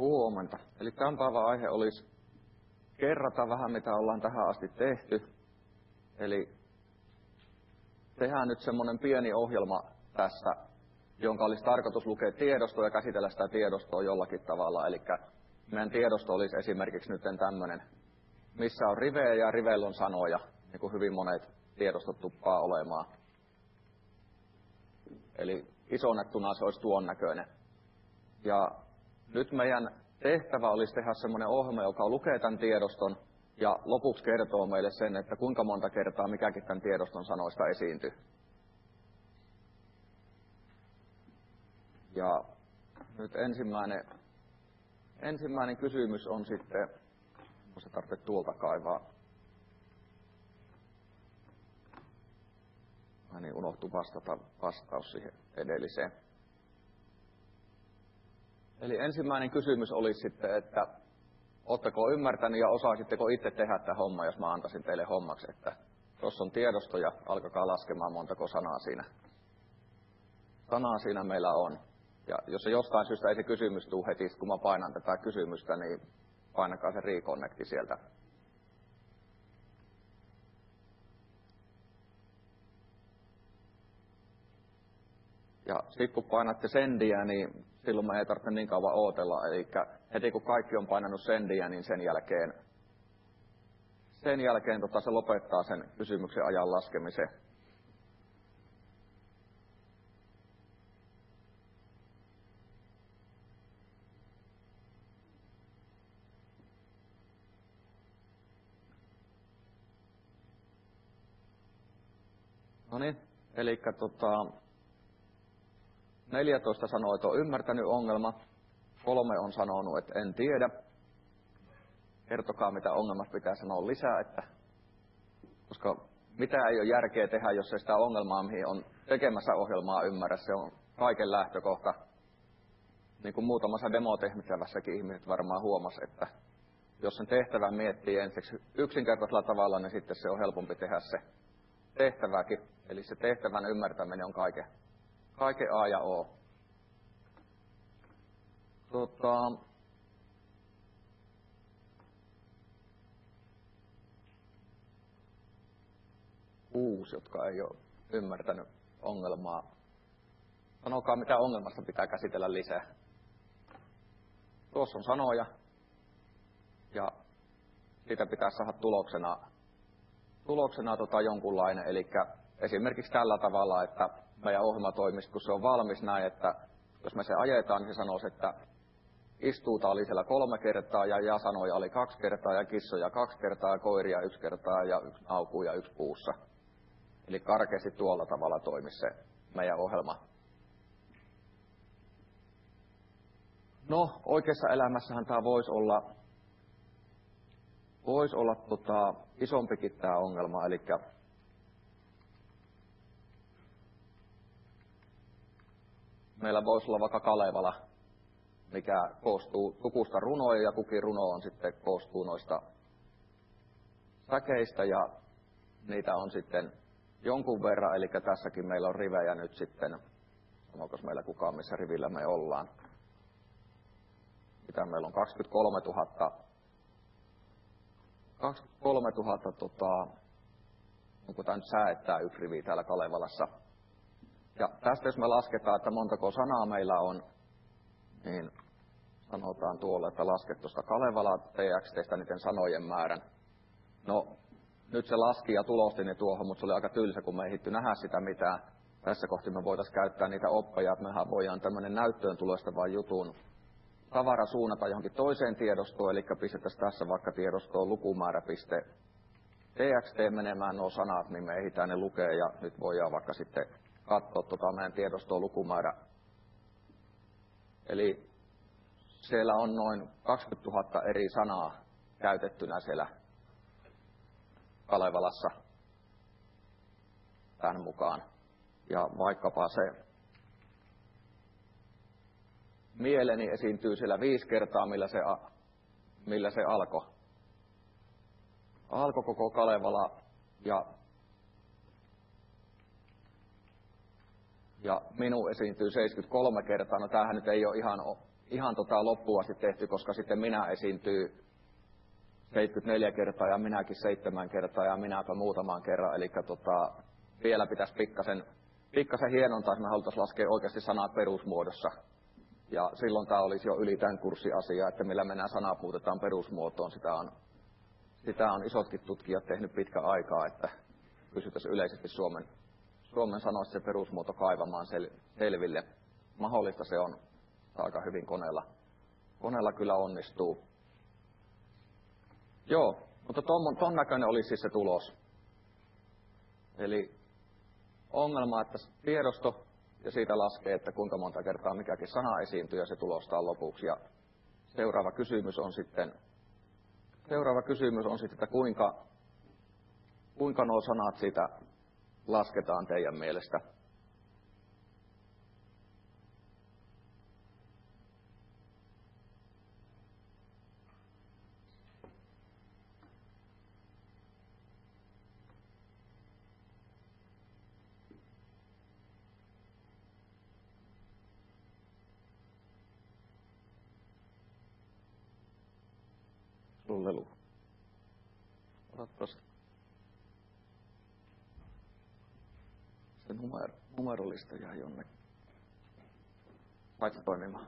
Huomenta. Eli tämän päivän aihe olisi kerrata vähän, mitä ollaan tähän asti tehty. Eli tehdään nyt semmoinen pieni ohjelma tässä, jonka olisi tarkoitus lukea tiedostoa ja käsitellä sitä tiedostoa jollakin tavalla. Eli meidän tiedosto olisi esimerkiksi nyt tämmöinen, missä on rivejä ja riveillä on sanoja, niin kuin hyvin monet tiedostot tuppaa olemaan. Eli isonnettuna se olisi tuon näköinen. Ja nyt meidän tehtävä olisi tehdä semmoinen ohjelma, joka lukee tämän tiedoston ja lopuksi kertoo meille sen, että kuinka monta kertaa mikäkin tämän tiedoston sanoista esiintyy. Ja nyt ensimmäinen kysymys on sitten, se tarvitsee tuolta kaivaa. Niin unohtui vastaus siihen edelliseen. Eli ensimmäinen kysymys olisi sitten, että ootteko ymmärtänyt ja osaisitteko itse tehdä tämän homman, jos mä antaisin teille hommaksi, että tuossa on tiedosto ja alkakaa laskemaan montako sanaa siinä meillä on. Ja jos se jostain syystä ei se kysymys tule heti, kun mä painan tätä kysymystä, niin painakaa se reconnecti sieltä. Ja sitten kun painatte sendiä, niin silloin me ei tarvitse niin kauan ootella. Eli heti kun kaikki on painanut sendiä, niin sen jälkeen se lopettaa sen kysymyksen ajan laskemisen. No niin, eli 14 sanoo, että on ymmärtänyt ongelma. 3 on sanonut, että en tiedä. Kertokaa, mitä ongelmasta pitää sanoa lisää, koska mitä ei ole järkeä tehdä, jos ei sitä ongelmaa, mihin on tekemässä ohjelmaa, ymmärrä. Se on kaiken lähtökohta. Niin kuin muutamassa demotehtävässäkin ihmiset varmaan huomasi, että jos sen tehtävän miettii ensiksi yksinkertaisella tavalla, niin sitten se on helpompi tehdä se tehtäväkin. Eli se tehtävän ymmärtäminen on kaiken A ja O. 6, jotka ei ole ymmärtänyt ongelmaa. Sanokaa, mitä ongelmasta pitää käsitellä lisää. Tuossa on sanoja, ja siitä pitää saada tuloksena jonkunlainen. Eli esimerkiksi tällä tavalla, että meidän ohjelma toimisi, kun se on valmis näin, että jos me se ajetaan, niin se sanoisi, että istuuta oli siellä 3 kertaa, ja sanoja oli 2 kertaa, ja kissoja 2 kertaa, ja koiria 1 kertaa, ja 1 naukuu ja 1 puussa. Eli karkeasti tuolla tavalla toimisi se meidän ohjelma. No, oikeassa elämässähän tämä voisi olla isompikin tämä ongelma, eli meillä voisi olla vaikka Kalevala, mikä koostuu lukusta runoja, ja kukin runo on sitten koostuu noista säkeistä, ja niitä on sitten jonkun verran, eli tässäkin meillä on rivejä nyt sitten, sanooko meillä kukaan, missä rivillä me ollaan. Mitä meillä on? 23 000, onko tämä nyt säättää 1 rivi täällä Kalevalassa. Ja tästä jos me lasketaan, että montako sanaa meillä on, niin sanotaan tuolla, että lasket tuosta Kalevala TXT:stä niiden sanojen määrän. No, nyt se laski ja tulosti ne tuohon, mutta se oli aika tylsä, kun me ei ehditty nähdä sitä mitään. Tässä kohti me voitaisiin käyttää niitä oppeja, että mehän voidaan tämmöinen näyttöön tulostavan jutun tavara suunnata johonkin toiseen tiedostoon, eli pistettäisiin tässä vaikka tiedostoon lukumäärä.txt menemään nuo sanat, niin me ehditään ne lukea, ja nyt voidaan vaikka sitten katsoa meidän tiedostoon lukumäärä. Eli siellä on noin 20 000 eri sanaa käytettynä siellä Kalevalassa tämän mukaan. Ja vaikkapa se mieleni esiintyy siellä 5 kertaa, millä se alkoi. Alkoi koko Kalevala ja minu esiintyy 73 kertaa. No tämähän nyt ei ole ihan loppuun asti tehty, koska sitten minä esiintyy 74 kertaa ja minäkin 7 kertaa ja minäpä muutaman kerran. Eli vielä pitäisi pikkasen hienontaa, että me haluttaisiin laskea oikeasti sanat perusmuodossa. Ja silloin tämä olisi jo yli tämän kurssin asia, että millä me nämä sanat muutetaan perusmuotoon. Sitä on isotkin tutkijat tehnyt pitkä aikaa, että pysyttäisiin yleisesti Suomen sanoissa se perusmuoto kaivamaan selville. Mahdollista se on aika hyvin koneella kyllä onnistuu. Joo, mutta ton näköinen oli siis se tulos. Eli ongelma, että tiedosto ja siitä laskee, että kuinka monta kertaa mikäkin sana esiintyy ja se tulostaa lopuksi. Ja seuraava kysymys on sitten, että kuinka nuo sanat siitä lasketaan teidän mielestä. Lelu. Otatpas se numerolista jää jonnekin. Laita toimimaan.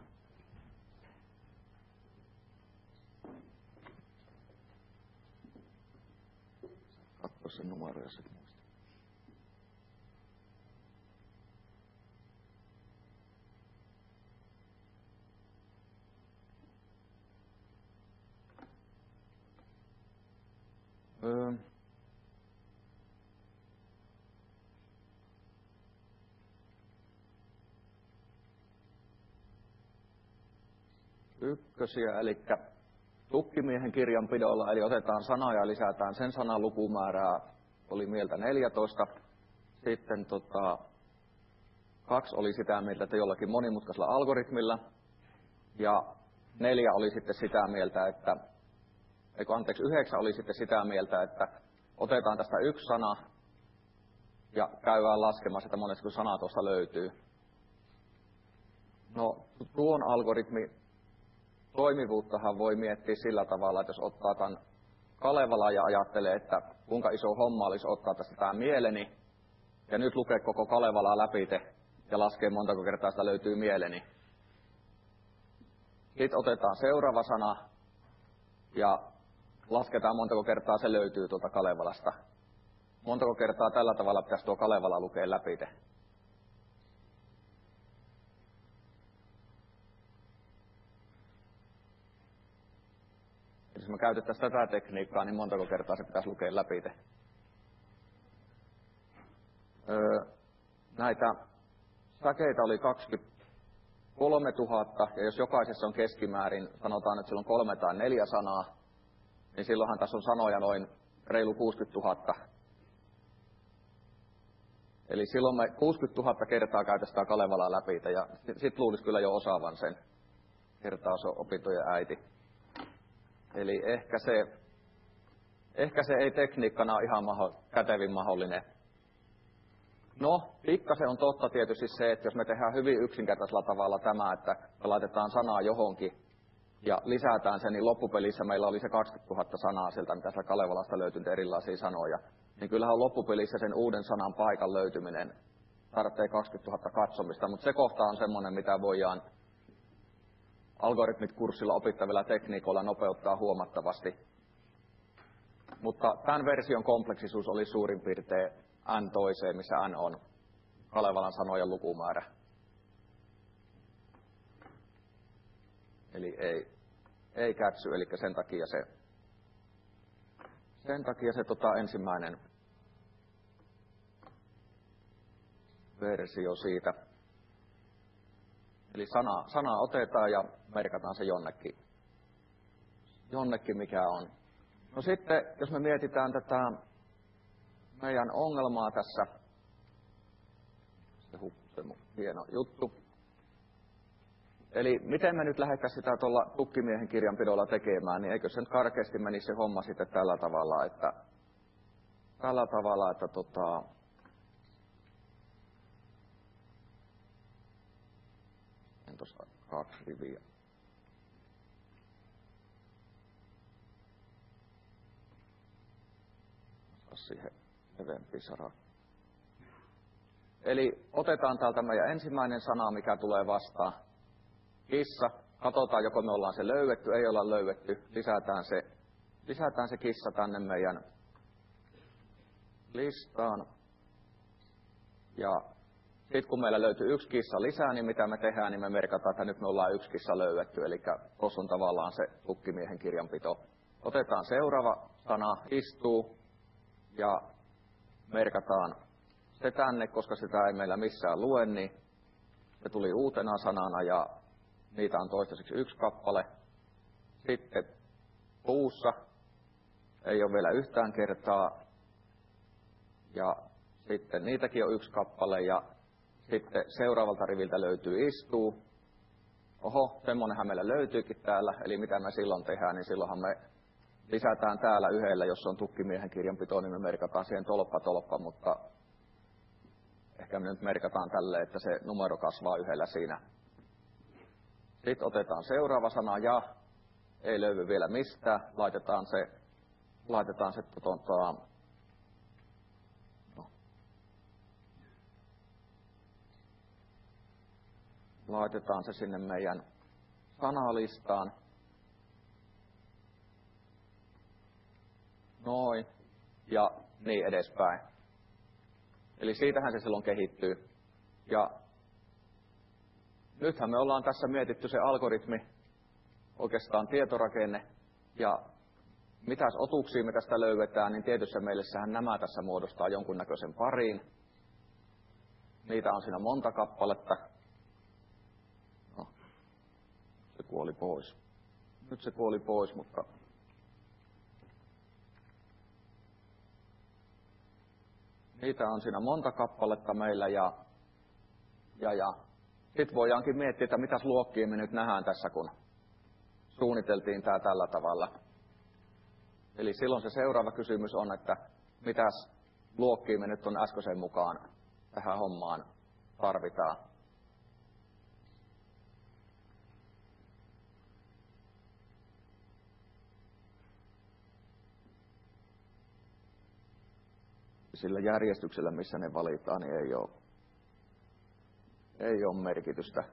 Katso sen numero, jos et muista. Ykkösiä, eli tukkimiehen kirjanpidolla, eli otetaan sana ja lisätään sen sanan lukumäärää, oli mieltä 14. Sitten 2 oli sitä mieltä, että jollakin monimutkaisella algoritmilla. Ja 4 oli sitten sitä mieltä, että 9 oli sitten sitä mieltä, että otetaan tästä yksi sana ja käydään laskemassa, että monesko sana tuosta löytyy. No, tuon algoritmi toimivuuttahan voi miettiä sillä tavalla, että jos ottaa tämän Kalevalan ja ajattelee, että kuinka iso homma olisi ottaa tästä tämä mieleni, ja nyt lukee koko Kalevalaa läpi ja laskee montako kertaa sitä löytyy mieleni. Sitten otetaan seuraava sana ja lasketaan montako kertaa se löytyy tuolta Kalevalasta. Montako kertaa tällä tavalla pitäisi tuo Kalevala lukea läpi. Jos me käytettäisiin tätä tekniikkaa, niin montako kertaa se pitäisi lukea läpi. Näitä säkeitä oli 23 000, ja jos jokaisessa on keskimäärin, sanotaan, että sillä on 3 tai 4 sanaa, niin silloinhan tässä on sanoja noin reilu 60 000. Eli silloin me 60 000 kertaa käytetään Kalevalaa läpi, ja sitten luulisi kyllä jo osaavan sen. Kertausopintojen äiti. Eli ehkä se ei tekniikkana ole ihan kätevin mahdollinen. No, pikkasen on totta tietysti se, että jos me tehdään hyvin yksinkertaisella tavalla tämä, että me laitetaan sanaa johonkin ja lisätään sen, niin loppupelissä meillä oli se 20 000 sanaa sieltä, mitä sieltä Kalevalasta löytyy erilaisia sanoja. Niin kyllähän loppupelissä sen uuden sanan paikan löytyminen tarvitsee 20 000 katsomista, mutta se kohta on semmoinen, mitä voidaan algoritmit kurssilla opittavilla tekniikoilla nopeuttaa huomattavasti. Mutta tämän version kompleksisuus oli suurin piirtein n toiseen, missä n on Kalevalan sanojen lukumäärä. Eli ei kätsy, eli sen takia se ensimmäinen versio siitä. Eli sana otetaan ja merkataan se jonnekin mikä on. No sitten, jos me mietitään tätä meidän ongelmaa tässä, se hieno juttu. Eli miten me nyt lähdettäisiin sitä tuolla tukkimiehen kirjanpidolla tekemään, niin eikö se nyt karkeasti menisi se homma sitten tällä tavalla, että tuossa 2 riviä. Laita siihen event-pisara. Eli otetaan täältä meidän ensimmäinen sana, mikä tulee vastaan. Kissa. Katsotaan, joko me ollaan se löydetty, ei olla löydetty. Lisätään se kissa tänne meidän listaan. Ja sitten kun meillä löytyy yksi kissa lisää, niin mitä me tehdään, niin me merkataan, että nyt me ollaan yksi kissa löydetty. Eli tuossa on tavallaan se tukkimiehen kirjanpito. Otetaan seuraava sana, istuu, ja merkataan se tänne, koska sitä ei meillä missään lue, niin se tuli uutena sanana, ja niitä on toistaiseksi 1 kappale. Sitten puussa ei ole vielä yhtään kertaa, ja sitten niitäkin on 1 kappale, ja sitten seuraavalta riviltä löytyy istuu. Oho, semmonenhan meillä löytyykin täällä, eli mitä me silloin tehdään, niin silloinhan me lisätään täällä yhdellä, jos on tukkimiehen kirjanpito, niin me merkataan siihen tolppa, mutta ehkä me nyt merkataan tälleen, että se numero kasvaa yhdellä siinä. Sitten otetaan seuraava sana, ja ei löydy vielä mistään, laitetaan se sinne meidän sanalistaan. Noin. Ja niin edespäin. Eli siitähän se silloin kehittyy. Ja nythän me ollaan tässä mietitty se algoritmi, oikeastaan tietorakenne, ja mitäs otuksia me tästä löydetään, niin tietyssä mielessähän nämä tässä muodostaa jonkunnäköisen parin. Niitä on siinä monta kappaletta. No, se kuoli pois. Nyt se kuoli pois, mutta niitä on siinä monta kappaletta meillä, ja sitten voidaankin miettiä, että mitäs luokkia me nyt nähdään tässä, kun suunniteltiin tämä tällä tavalla. Eli silloin se seuraava kysymys on, että mitäs luokkia me nyt on äskeisen mukaan tähän hommaan tarvitaan. Sillä järjestyksellä, missä ne valitaan, niin ei ole merkitystä.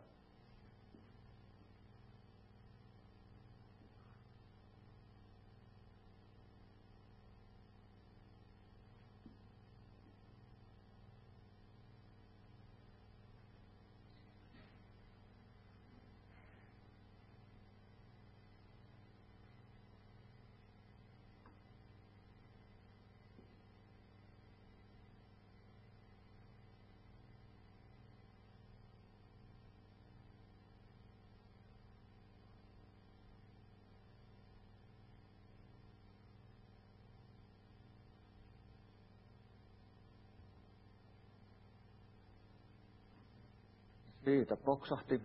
Siitä poksahti.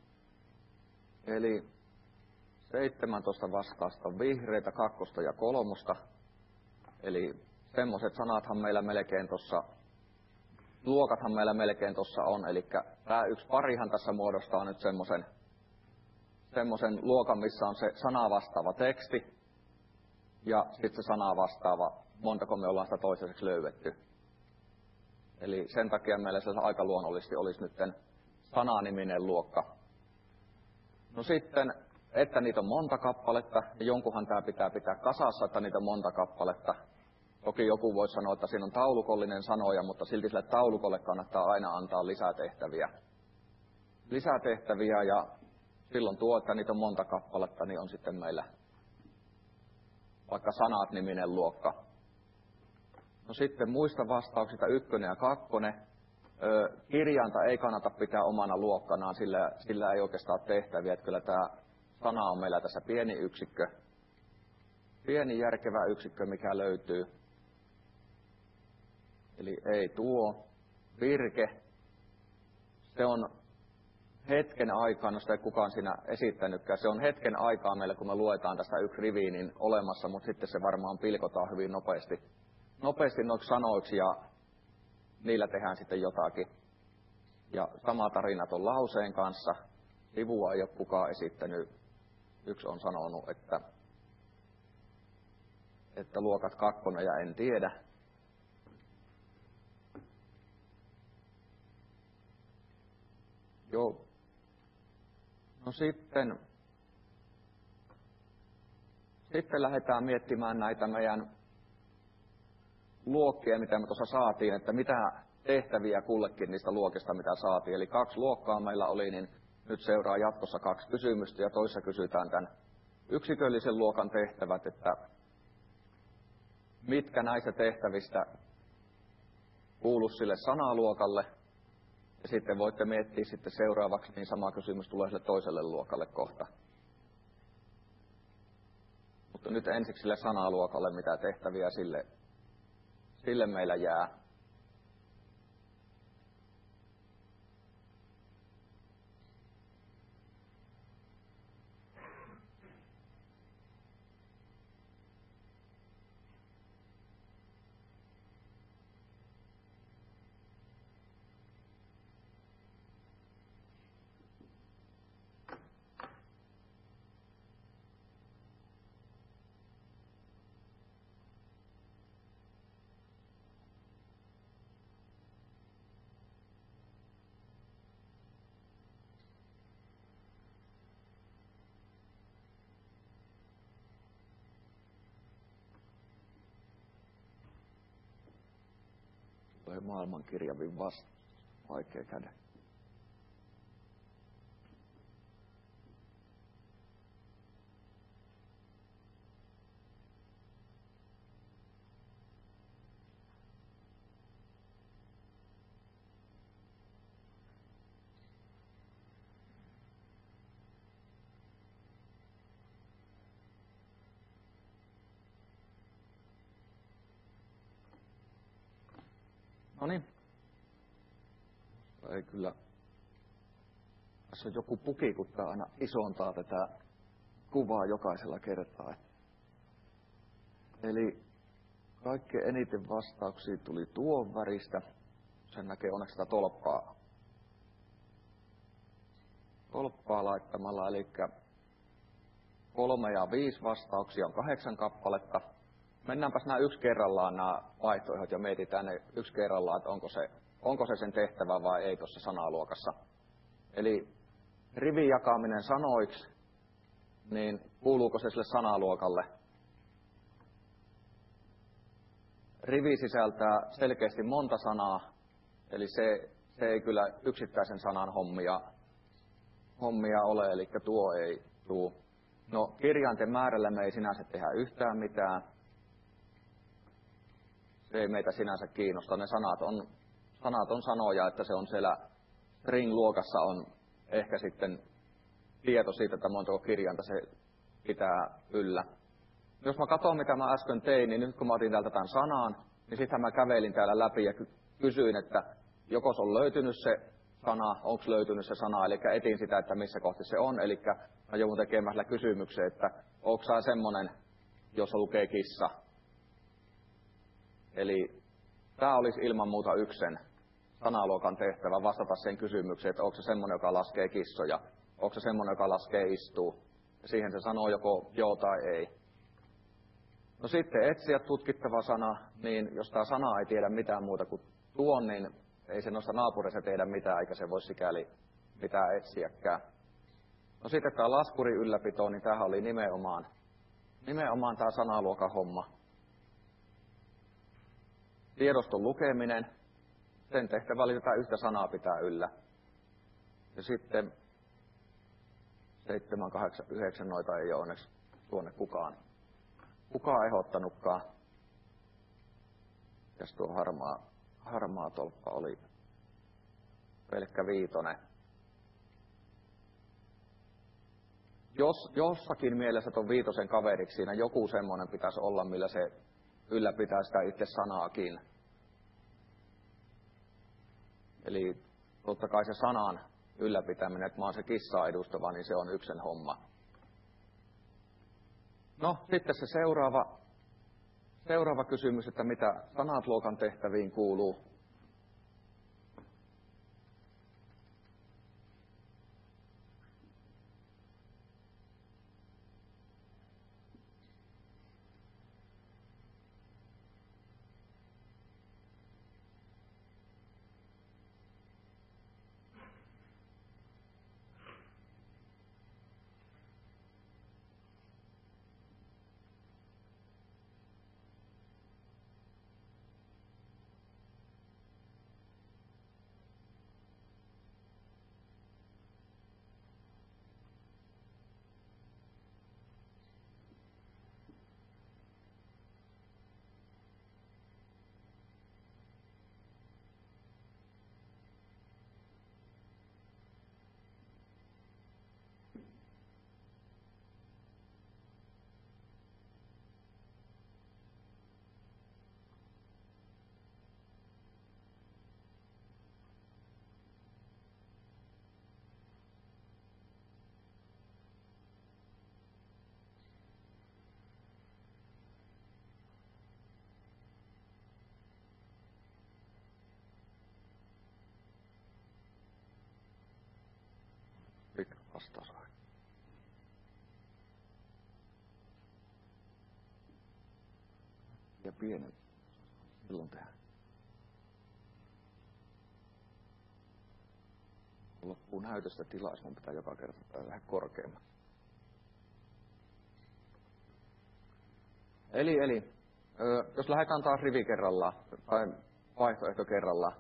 Eli 17 vastausta on vihreitä, 2 ja 3. Eli semmoiset sanathan meillä melkein tuossa, luokathan meillä melkein tuossa on. Eli tämä yksi parihan tässä muodostaa nyt semmoisen luokan, missä on se sanaa vastaava teksti. Ja sitten se sanaa vastaava, montako me ollaan sitä toiseksi löydetty. Eli sen takia meillä se aika luonnollisesti olisi nyt sananiminen luokka. No sitten, että niitä on monta kappaletta, ja jonkunhan tämä pitää kasassa, että niitä on monta kappaletta. Toki joku voi sanoa, että siinä on taulukollinen sanoja, mutta silti sille taulukolle kannattaa aina antaa lisätehtäviä, ja silloin tuo, että niitä on monta kappaletta, niin on sitten meillä vaikka sanat-niminen luokka. No sitten muista vastauksista 1 ja 2. Kirjainta ei kannata pitää omana luokkanaan, sillä ei oikeastaan tehtäviä. Että kyllä tämä sana on meillä tässä pieni yksikkö, pieni järkevä yksikkö, mikä löytyy. Eli ei tuo. Virke, se on hetken aikaa, no sitä ei kukaan siinä esittänytkään, se on hetken aikaa meillä, kun me luetaan tästä yksi rivi, niin olemassa, mutta sitten se varmaan pilkotaan hyvin nopeasti noiksi sanoiksi, ja niillä tehdään sitten jotakin. Ja sama tarina tuon lauseen kanssa. Sivua ei ole kukaan esittänyt. Yksi on sanonut, että luokat 2 ja en tiedä. Joo. No sitten lähdetään miettimään näitä meidän luokkia, mitä me tuossa saatiin, että mitä tehtäviä kullekin niistä luokista, mitä saatiin. Eli 2 luokkaa meillä oli, niin nyt seuraa jatkossa 2 kysymystä ja toissa kysytään tämän yksiköllisen luokan tehtävät, että mitkä näistä tehtävistä kuuluu sille sanaluokalle. Ja sitten voitte miettiä sitten seuraavaksi, niin sama kysymys tulee sille toiselle luokalle kohta. Mutta nyt ensiksi sille sanaluokalle, mitä tehtäviä sille meillä jää. Tulee maailmankirjavin vasta. Vaikea käydä. No niin. Ei kyllä. Tässä on joku puki, kun tämä aina isontaa tätä kuvaa jokaisella kertaa. Eli kaikkein eniten vastauksia tuli tuon väristä. Sen näkee onneksi sitä tolppaa laittamalla. Eli 3 ja 5 vastauksia on 8 kappaletta. Mennäänpäs nämä yksi kerrallaan nämä vaihtoehdot ja mietitään ne yksi kerrallaan, että onko se sen tehtävä vai ei tuossa sanaluokassa. Eli rivin jakaminen sanoiksi, niin kuuluuko se sille sanaluokalle? Rivi sisältää selkeästi monta sanaa, eli se ei kyllä yksittäisen sanan hommia ole, eli tuo ei tule. No kirjainten määrällä me ei sinänsä tehdä yhtään mitään. Se ei meitä sinänsä kiinnosta. Ne sanat on sanoja, että se on siellä string-luokassa on ehkä sitten tieto siitä, että montako kirjainta se pitää yllä. Jos mä katson, mitä mä äsken tein, niin nyt kun mä otin täältä tämän sanan, niin sitten mä kävelin täällä läpi ja kysyin, että joko se on löytynyt se sana, onko löytynyt se sana, eli etin sitä, että missä kohti se on. Eli mä joudun tekemään sillä kysymyksen, että onko sä semmonen, jossa lukee kissa. Eli tämä olisi ilman muuta yksen sanaluokan tehtävä vastata sen kysymykseen, että onko se semmoinen, joka laskee kissoja, onko se semmoinen, joka laskee istuu. Ja siihen se sanoo joko joo tai ei. No sitten etsiä tutkittava sana, niin jos tämä sana ei tiedä mitään muuta kuin tuon, niin ei se noista naapurissa tiedä mitään, eikä se voi sikäli mitään etsiäkään. No sitten tämä laskurin ylläpito, niin tämähän oli nimenomaan tämä sanaluokan homma. Tiedoston lukeminen, sen tehtävä oli tätä yhtä sanaa pitää yllä. Ja sitten 7, 8, 9 noita ei ole onneksi tuonne kukaan ehdottanutkaan. Ja tuo harmaa tolppa oli pelkkä 5. Jos jossakin mielessä tuon 5 kaveriksi siinä joku semmoinen pitäisi olla, millä se ylläpitää sitä itse sanaakin. Eli totta kai se sanan ylläpitäminen, että mä oon se kissaa edustava, niin se on yksen homma. No, sitten se seuraava kysymys, että mitä sanatluokan tehtäviin kuuluu. vastaus. Ja pienen. Silloin tehdään. Loppuu näytöstä tilaa, mun pitää joka kerta vähän korkeamman. Eli jos lähdetään taas rivi kerrallaan, tai vaihtoehto kerrallaan.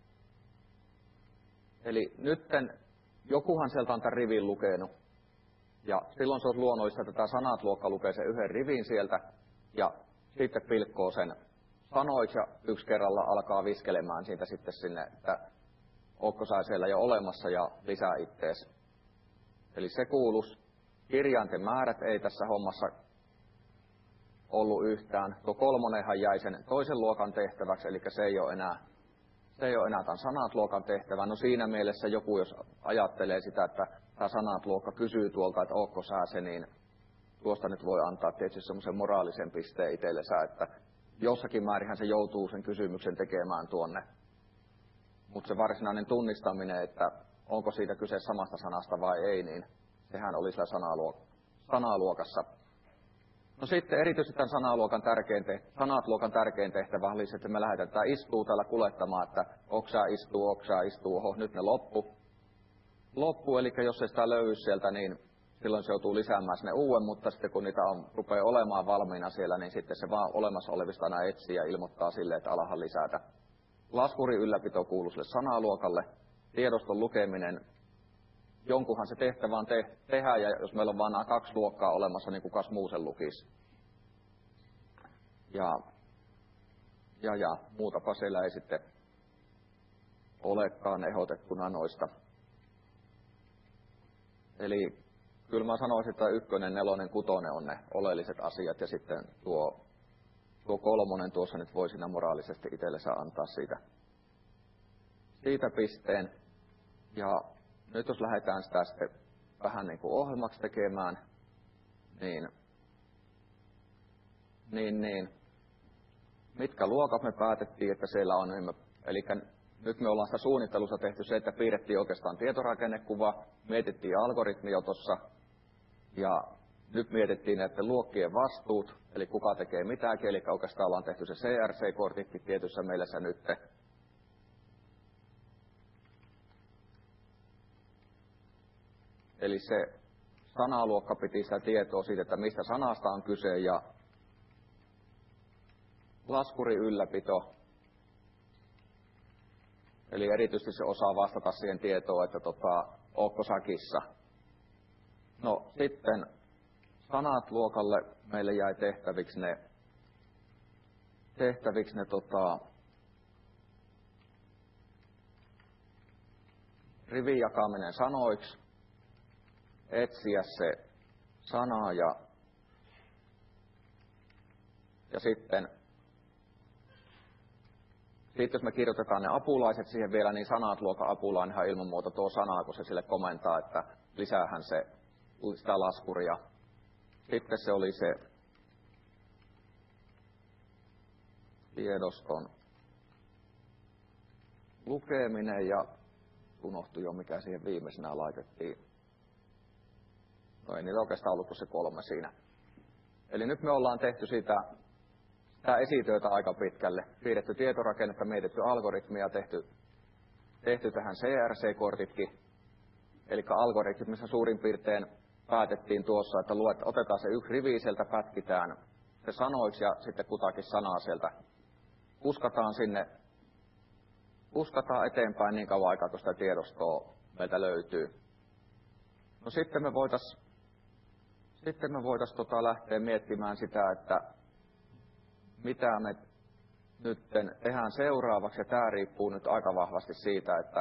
Eli nytten jokuhan sieltä on tämän rivin lukenut. Ja silloin se on luonnollista, että tämä sanat-luokka lukee sen yhden rivin sieltä, ja sitten pilkkoo sen sanoiksi, ja yksi kerralla alkaa viskelemään siitä sitten sinne, että ootko sä siellä jo olemassa, ja lisää ittees. Eli se kuulus. Kirjainten määrät ei tässä hommassa ollut yhtään. Tuo kolmonenhan jäi sen toisen luokan tehtäväksi, eli se ei ole enää tämän sanat-luokan tehtävä. No siinä mielessä joku, jos ajattelee sitä, että tämä sanat-luokka kysyy tuolta, että ootko sä se, niin tuosta nyt voi antaa tietysti semmoisen moraalisen pisteen itsellensä, että jossakin määrinhän se joutuu sen kysymyksen tekemään tuonne. Mutta se varsinainen tunnistaminen, että onko siitä kyse samasta sanasta vai ei, niin sehän oli siellä sanaluokassa. No sitten erityisesti tämän sanat-luokan tärkein tehtävä oli se, että me lähdetään istuu täällä kulettamaan, että oksa istuu, oho, nyt ne loppu, eli jos ei sitä löydy sieltä, niin silloin se joutuu lisäämään sinne uuden, mutta sitten kun niitä rupeaa olemaan valmiina siellä, niin sitten se vaan olemassa olevista aina etsii ja ilmoittaa sille, että alahan lisätä. Laskurin ylläpito kuuluu sille sanaluokalle, tiedoston lukeminen, jonkunhan se tehtävä on tehdä, ja jos meillä on vaan nämä 2 luokkaa olemassa, niin kukas muu sen lukisi. Ja muutapa siellä ei sitten olekaan ehdotettuna noista. Eli kyllä mä sanoisin, että 1, 4, 6 on ne oleelliset asiat, ja sitten tuo 3 tuossa nyt voi siinä moraalisesti itsellensä antaa siitä pisteen. Ja nyt jos lähdetään sitä sitten vähän niin kuin ohjelmaksi tekemään, niin mitkä luokat me päätettiin, että siellä on. Eli nyt me ollaan sitä suunnittelussa tehty se, että piirrettiin oikeastaan tietorakennekuva, mietittiin algoritmi jo tuossa, ja nyt mietittiin näiden luokkien vastuut, eli kuka tekee mitäkin, eli oikeastaan ollaan tehty se CRC-kortikki tietyssä mielessä nyt. Eli se sanaluokka piti sitä tietoa siitä, että mistä sanasta on kyse, ja laskurin ylläpito. Eli erityisesti se osaa vastata siihen tietoon, että ootko sä kissa. No sitten sanat-luokalle meille jäi tehtäviksi ne rivin jakaminen sanoiksi, etsiä se sana ja sitten jos me kirjoitetaan ne apulaiset siihen vielä, niin sanat-luokan apulainenhan ilman muuta tuo sanaa, kun se sille komentaa, että lisäähän se sitä laskuria. Sitten se oli se tiedoston lukeminen ja unohtui jo, mikä siihen viimeisenä laitettiin. No ei niitä oikeastaan ollut kuin se 3 siinä. Eli nyt me ollaan tehty sitä esityötä aika pitkälle. Piirretty tietorakennetta, mietitty algoritmia, tehty tähän CRC-kortitkin. Eli algoritmissa suurin piirtein päätettiin tuossa, että otetaan se yksi rivi sieltä, pätkitään se sanoiksi ja sitten kutakin sanaa sieltä puskataan eteenpäin niin kauan aikaa, kun sitä tiedostoa meiltä löytyy. No sitten me voitaisiin lähteä miettimään sitä, että mitä me nyt tehdään seuraavaksi, ja tämä riippuu nyt aika vahvasti siitä, että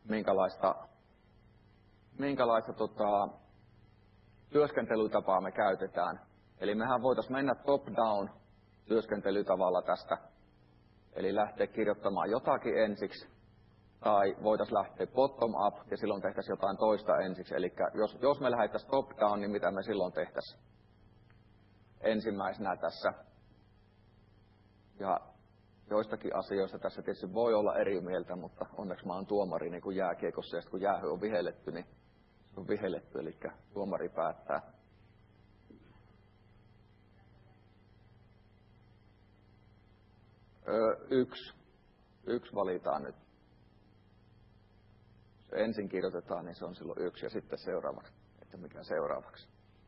minkälaista työskentelytapaa me käytetään. Eli mehän voitaisiin mennä top-down työskentelytavalla tästä, eli lähteä kirjoittamaan jotakin ensiksi, tai voitaisiin lähteä bottom-up, ja silloin tehtäisiin jotain toista ensiksi. Eli jos me lähdettäisiin top-down, niin mitä me silloin tehtäisiin ensimmäisenä tässä. Ja joistakin asioista tässä tietysti voi olla eri mieltä, mutta onneksi mä oon tuomari niin kuin jääkiekossa, ja kun jäähy on vihelletty, niin Se on vihelletty, eli tuomari päättää. Yksi valitaan nyt. Se ensin kirjoitetaan, niin se on silloin 1 ja sitten seuraavaksi, että mikä seuraavaksi.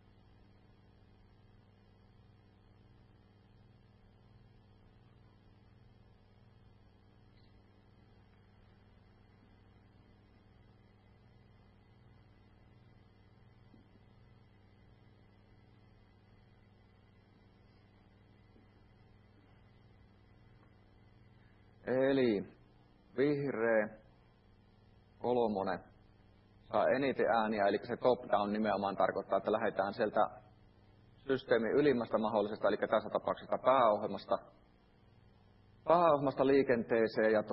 Eli vihreä 3 saa eniten ääniä, eli se top-down nimenomaan tarkoittaa, että lähdetään sieltä systeemin ylimmästä mahdollisesta, eli tässä tapauksessa pääohjelmasta liikenteeseen. Ja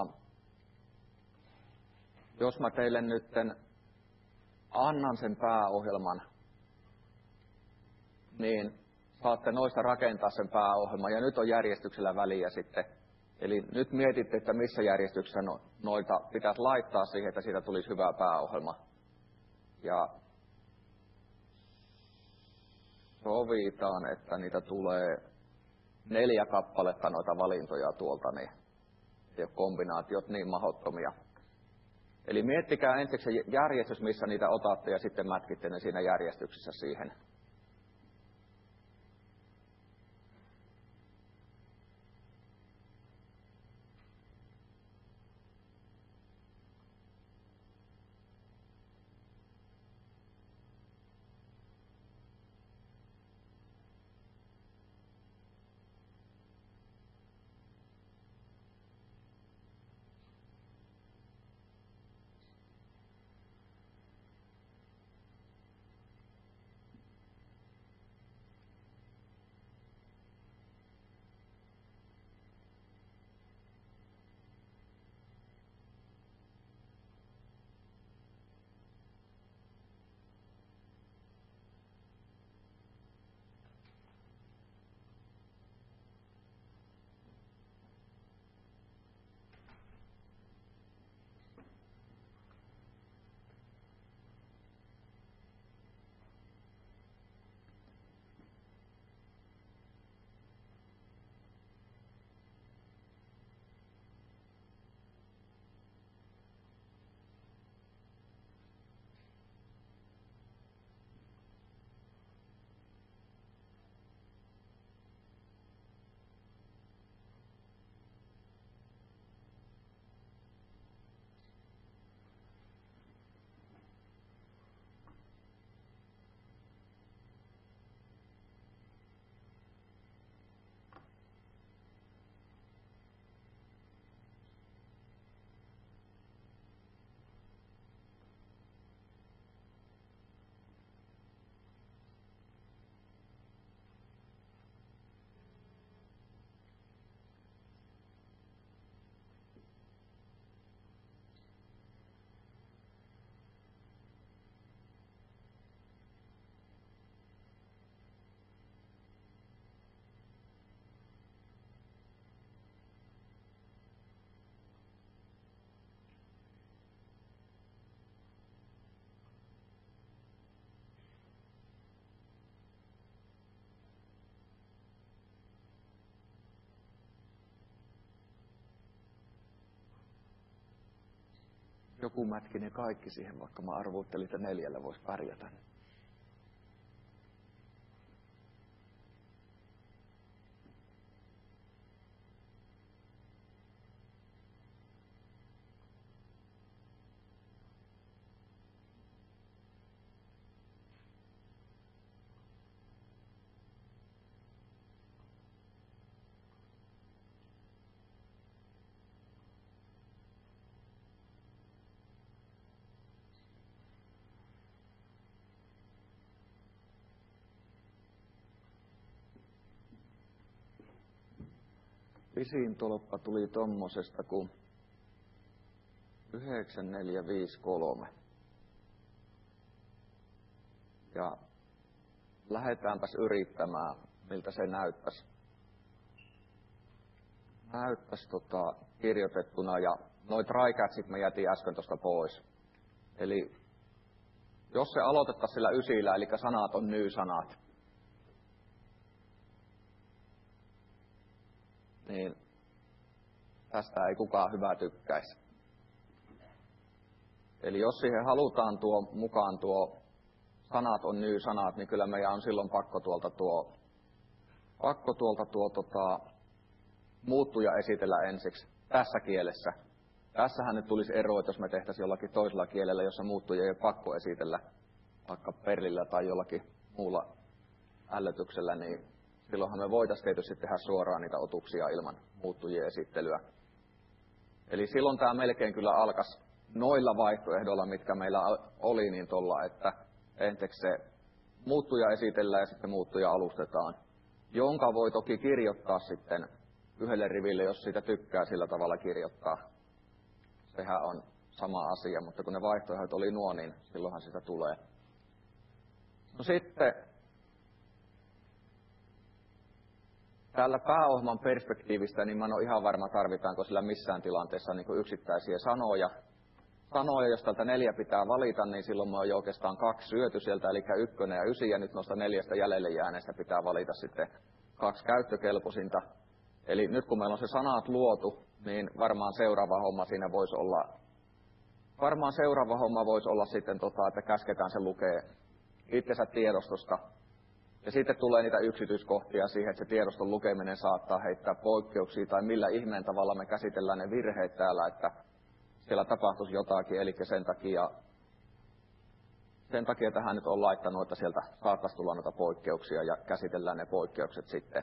jos mä teille nytten annan sen pääohjelman, niin saatte noista rakentaa sen pääohjelman, ja nyt on järjestyksellä väliä sitten. Eli nyt mietitte, että missä järjestyksessä noita pitäisi laittaa siihen, että siitä tulisi hyvä pääohjelma. Ja sovitaan, että niitä tulee 4 kappaletta noita valintoja tuolta, niin ei ole kombinaatiot niin mahdottomia. Eli miettikää ensiksi se järjestys, missä niitä otatte, ja sitten mätkitte ne siinä järjestyksessä siihen. Joku mätki ne kaikki siihen, vaikka mä arvuuttelin, että 4 voisi pärjätä. Pisin tolppa tuli tommosesta kuin 9453. Ja lähdetäänpäs yrittämään, miltä se näyttäisi. Kirjoitettuna, ja noi try catchit mä jätin äsken tuosta pois. Eli jos se aloitettaisiin sillä ysillä, eli sanat on ny-sanat, niin tästä ei kukaan hyvää tykkäisi. Eli jos siihen halutaan mukaan tuo sanat on ny-sanat, niin kyllä meidän on silloin pakko muuttuja esitellä ensiksi tässä kielessä. Tässähän nyt tulisi ero, että jos me tehtäisiin jollakin toisella kielellä, jossa muuttuja ei ole pakko esitellä, vaikka perlillä tai jollakin muulla ällötyksellä, niin silloinhan me voitaisiin tietysti tehdä suoraan niitä otuksia ilman muuttujien esittelyä. Eli silloin tämä melkein kyllä alkaisi noilla vaihtoehdoilla, mitkä meillä oli, niin tuolla, että ensiksi se muuttuja esitellään ja sitten muuttuja alustetaan, jonka voi toki kirjoittaa sitten yhdelle riville, jos siitä tykkää sillä tavalla kirjoittaa. Sehän on sama asia, mutta kun ne vaihtoehdot oli nuo, niin silloinhan sitä tulee. No sitten täällä pääohjelman perspektiivistä, niin mä en ole ihan varma, tarvitaanko sillä missään tilanteessa niin kuin yksittäisiä sanoja. Jos täältä 4 pitää valita, niin silloin me on jo oikeastaan 2 syöty sieltä, eli 1 ja 9, ja nyt noista 4 jäljelle jääneestä pitää valita sitten 2 käyttökelpoisinta. Eli nyt kun meillä on se sanat luotu, niin varmaan seuraava homma siinä voisi olla sitten, että käsketään se lukee itsensä tiedostosta. Ja sitten tulee niitä yksityiskohtia siihen, että se tiedoston lukeminen saattaa heittää poikkeuksia, tai millä ihmeen tavalla me käsitellään ne virheet täällä, että siellä tapahtuisi jotakin, eli sen takia tähän nyt on laittanut, että sieltä saattaisi tulla noita poikkeuksia ja käsitellään ne poikkeukset sitten.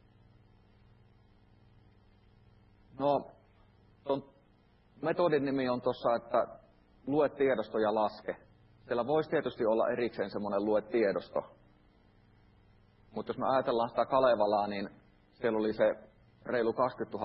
No, tuon metodin nimi on tuossa, että lue tiedosto ja laske. Siellä voisi tietysti olla erikseen semmoinen lue tiedosto. Mutta jos me ajatellaan sitä Kalevalaa, niin siellä oli se reilu 20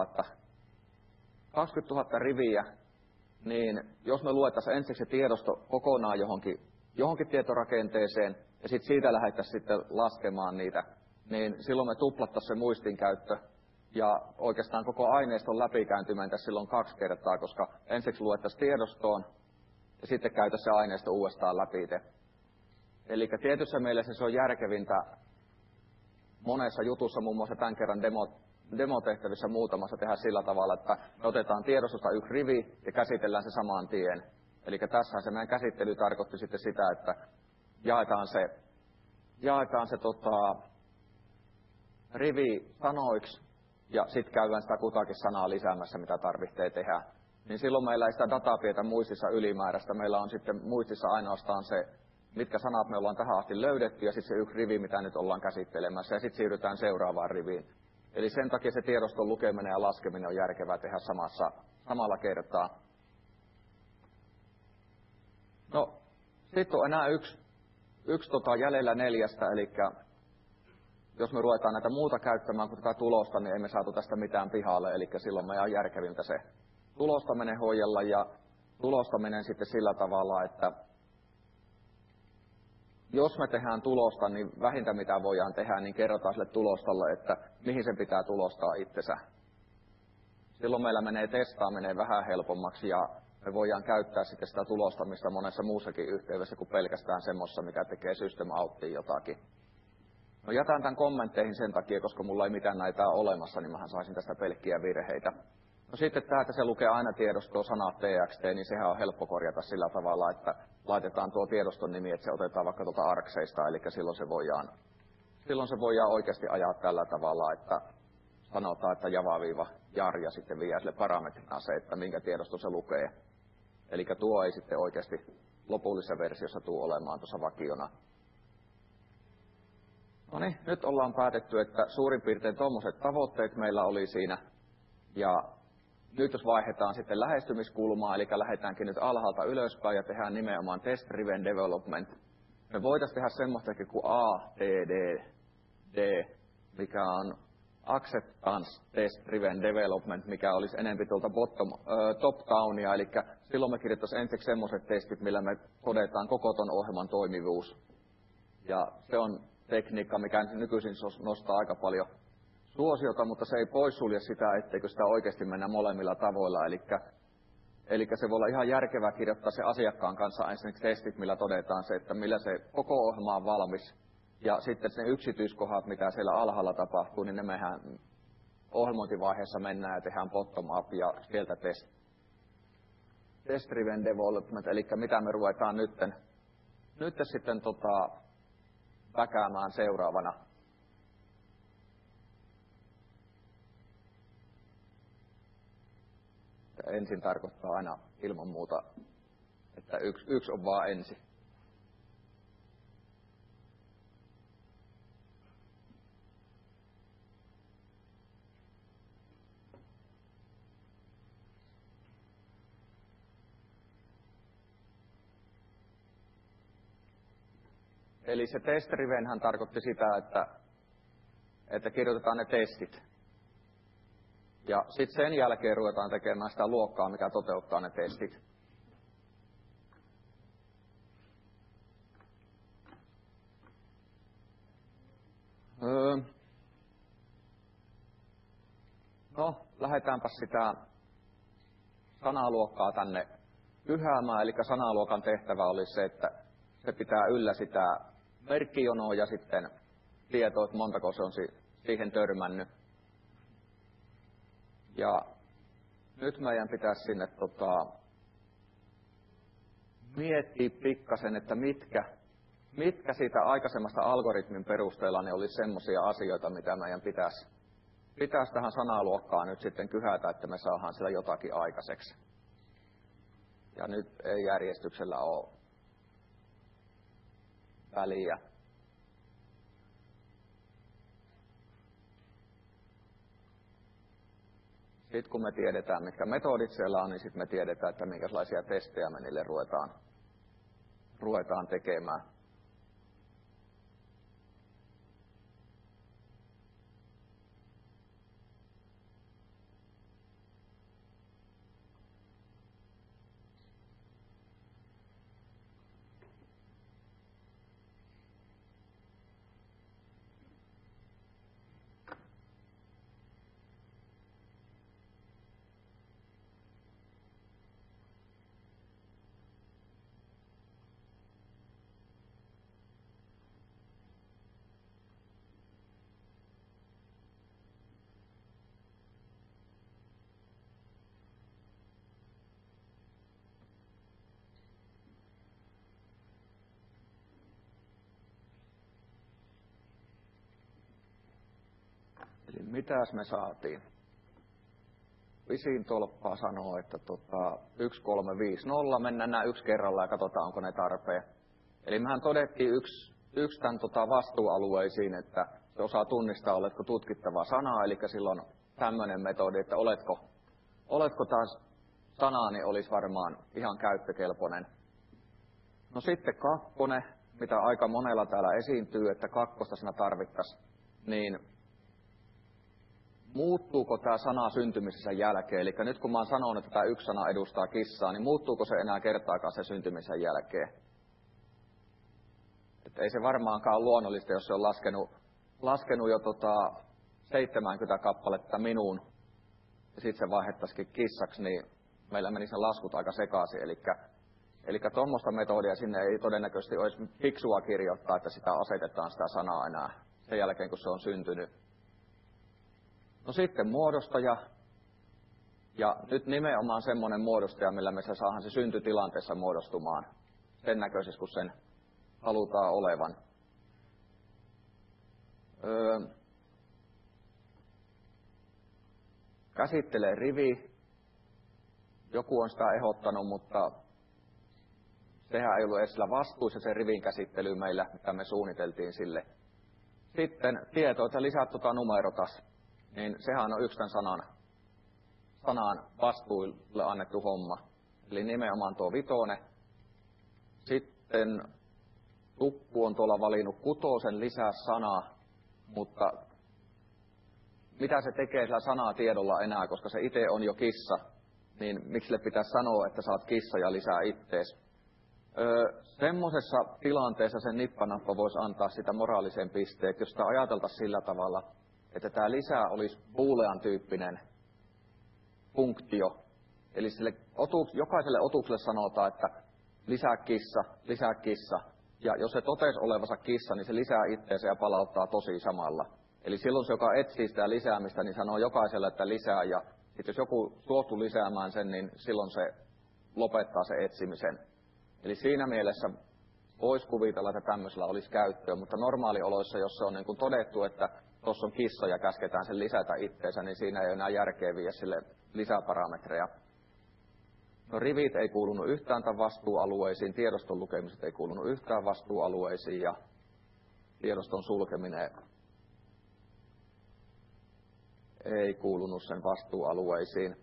000 riviä, niin jos me luettaisiin ensiksi se tiedosto kokonaan johonkin tietorakenteeseen ja sitten siitä lähdettäisiin sitten laskemaan niitä, niin silloin me tuplattaisiin se muistin käyttö ja oikeastaan koko aineiston läpikäynti silloin 2 kertaa, koska ensiksi luettaisiin tiedostoon ja sitten käytäisiin se aineisto uudestaan läpi. Eli tietyssä mielessä se on järkevintä monessa jutussa, muun muassa tämän kerran demotehtävissä muutamassa tehdä sillä tavalla, että me otetaan tiedostosta 1 rivi ja käsitellään se saman tien. Eli tässä se meidän käsittely tarkoitti sitten sitä, että jaetaan se rivi sanoiksi ja sitten käydään sitä kutakin sanaa lisäämässä, mitä tarvitsee tehdä. Niin silloin meillä ei sitä dataa pidetä muistissa ylimääräistä. Meillä on sitten muistissa ainoastaan se, mitkä sanat me ollaan tähän asti löydetty, ja sitten se 1 rivi, mitä nyt ollaan käsittelemässä, ja sitten siirrytään seuraavaan riviin. Eli sen takia se tiedoston lukeminen ja laskeminen on järkevää tehdä samalla kertaa. No, sitten on enää yksi jäljellä 4, eli jos me ruvetaan näitä muuta käyttämään kuin tätä tulosta, niin emme saatu tästä mitään pihalle, eli silloin meidän on järkevintä se tulostaminen hoidella, ja tulostaminen sitten sillä tavalla, että jos me tehdään tulosta, niin vähintä mitä voidaan tehdä, niin kerrotaan sille tulostalle, että mihin se pitää tulostaa itsensä. Silloin meillä menee testaaminen vähän helpommaksi ja me voidaan käyttää sitten sitä tulostamista monessa muussakin yhteydessä kuin pelkästään semmoista, mikä tekee system outtiin jotakin. No jätän tämän kommentteihin sen takia, koska mulla ei mitään näitä ole olemassa, niin mähän saisin tästä pelkkiä virheitä. No sitten tämä, että se lukee aina tiedostoa sanat txt, niin sehän on helppo korjata sillä tavalla, että laitetaan tuo tiedoston nimi, että se otetaan vaikka tuolta arkseista, eli silloin se voidaan oikeasti ajaa tällä tavalla, että sanotaan, että java-jar ja sitten vie sille parametrina se, että minkä tiedoston se lukee. Eli tuo ei sitten oikeasti lopullisessa versiossa tule olemaan tuossa vakiona. No niin, nyt ollaan päätetty, että suurin piirtein tuommoiset tavoitteet meillä oli siinä. Ja nyt jos vaihdetaan sitten lähestymiskulmaa, eli lähdetäänkin nyt alhaalta ylöspäin ja tehdään nimenomaan Test Driven Development. Me voitaisiin tehdä semmoistakin kuin ATD, mikä on Acceptance Test Driven Development, mikä olisi enemmän tuolta top-downia, eli silloin me kirjoittaisiin ensiksi semmoiset testit, millä me todetaan koko ton ohjelman toimivuus. Ja se on tekniikka, mikä nykyisin nostaa aika paljon suosiota, mutta se ei poissulje sitä, etteikö sitä oikeasti mennä molemmilla tavoilla. Eli se voi olla ihan järkevää kirjoittaa se asiakkaan kanssa ensin testit, millä todetaan se, että millä se koko ohjelma on valmis. Ja sitten ne yksityiskohdat, mitä siellä alhaalla tapahtuu, niin ne mehän ohjelmointivaiheessa mennään ja tehdään bottom up ja sieltä test-driven development, eli mitä me ruvetaan nyt sitten väkäämään seuraavana. Ensin tarkoittaa aina ilman muuta, että yksi on vaan ensin. Eli se test-drivenhän tarkoitti sitä, että kirjoitetaan ne testit. Ja sitten sen jälkeen ruvetaan tekemään sitä luokkaa, mikä toteuttaa ne testit. No, lähdetäänpä sitä sanaluokkaa tänne yhäämään. Eli sanaluokan tehtävä olisi se, että se pitää yllä sitä merkkijonoa ja sitten tietoa, että montako se on siihen törmännyt. Ja nyt meidän pitäisi sinne miettiä pikkasen, että mitkä siitä aikaisemmasta algoritmin perusteella ne olisi semmoisia asioita, mitä meidän pitäisi tähän sanaluokkaan nyt sitten kyhätä, että me saadaan sillä jotakin aikaiseksi. Ja nyt ei järjestyksellä ole väliä. Sitten kun me tiedetään, mitkä metodit siellä on, niin sitten me tiedetään, että minkälaisia testejä me niille ruvetaan tekemään. Eli mitäs me saatiin? Visin tolppaa sanoo, että 1350, mennään nämä yksi kerrallaan ja katsotaan, onko ne tarpeen. Eli mehän todettiin yksi tämän vastuualueisiin, että se osaa tunnistaa, oletko tutkittava sana, eli silloin tämmöinen metodi, että oletko taas sana, niin olisi varmaan ihan käyttökelpoinen. No sitten kakkonen, mitä aika monella täällä esiintyy, että kakkosta siinä tarvittaisiin, niin muuttuuko tämä sana syntymisensä jälkeen? Eli nyt kun mä oon sanonut, että tämä yksi sana edustaa kissaa, niin muuttuuko se enää kertaakaan se syntymisen jälkeen? Että ei se varmaankaan ole luonnollista, jos se on laskenut jo 70 kappaletta minuun, ja sitten se vaihdettaisikin kissaksi, niin meillä meni sen laskut aika sekaisin. Eli tuommoista metodia sinne ei todennäköisesti olisi fiksua kirjoittaa, että sitä asetetaan sitä sanaa enää sen jälkeen, kun se on syntynyt. No sitten muodostaja, ja nyt nimenomaan semmoinen muodostaja, millä me saadaan se syntytilanteessa muodostumaan sen näköisesti, kun sen halutaan olevan. Käsittelee rivi. Joku on sitä ehdottanut, mutta sehän ei ollut edes sillä vastuussa se rivin käsittely meillä, mitä me suunniteltiin sille. Sitten tieto, että lisät numerotas, niin sehän on yksi tämän sanan vastuulle annettu homma. Eli nimenomaan tuo vitone. Sitten Tukku on tuolla valinnut kutosen lisää sanaa, mutta mitä se tekee sillä sanaa tiedolla enää, koska se itse on jo kissa, niin miksi sille pitäisi sanoa, että saat kissa ja lisää ittees? Semmoisessa tilanteessa sen nippanappa voisi antaa sitä moraalisen pisteen, että jos sitä ajateltaisiin sillä tavalla, että tämä lisää olisi boolean tyyppinen funktio, Eli jokaiselle otukselle sanotaan, että lisää kissa. Ja jos se totesi olevansa kissa, niin se lisää itseensä ja palauttaa tosi samalla. Eli silloin se, joka etsii sitä lisäämistä, niin sanoo jokaiselle, että lisää. Ja sitten jos joku suostuu lisäämään sen, niin silloin se lopettaa se etsimisen. Eli siinä mielessä voisi kuvitella, että tämmöisellä olisi käyttöä, mutta normaalioloissa, jos se on niin kuin todettu, että tuossa on kissa ja käsketään sen lisätä itteensä, niin siinä ei ole enää järkeä viedä sille lisäparametreja. No rivit ei kuulunut yhtään tämän vastuualueisiin, tiedoston lukemiset ei kuulunut yhtään vastuualueisiin ja tiedoston sulkeminen ei kuulunut sen vastuualueisiin.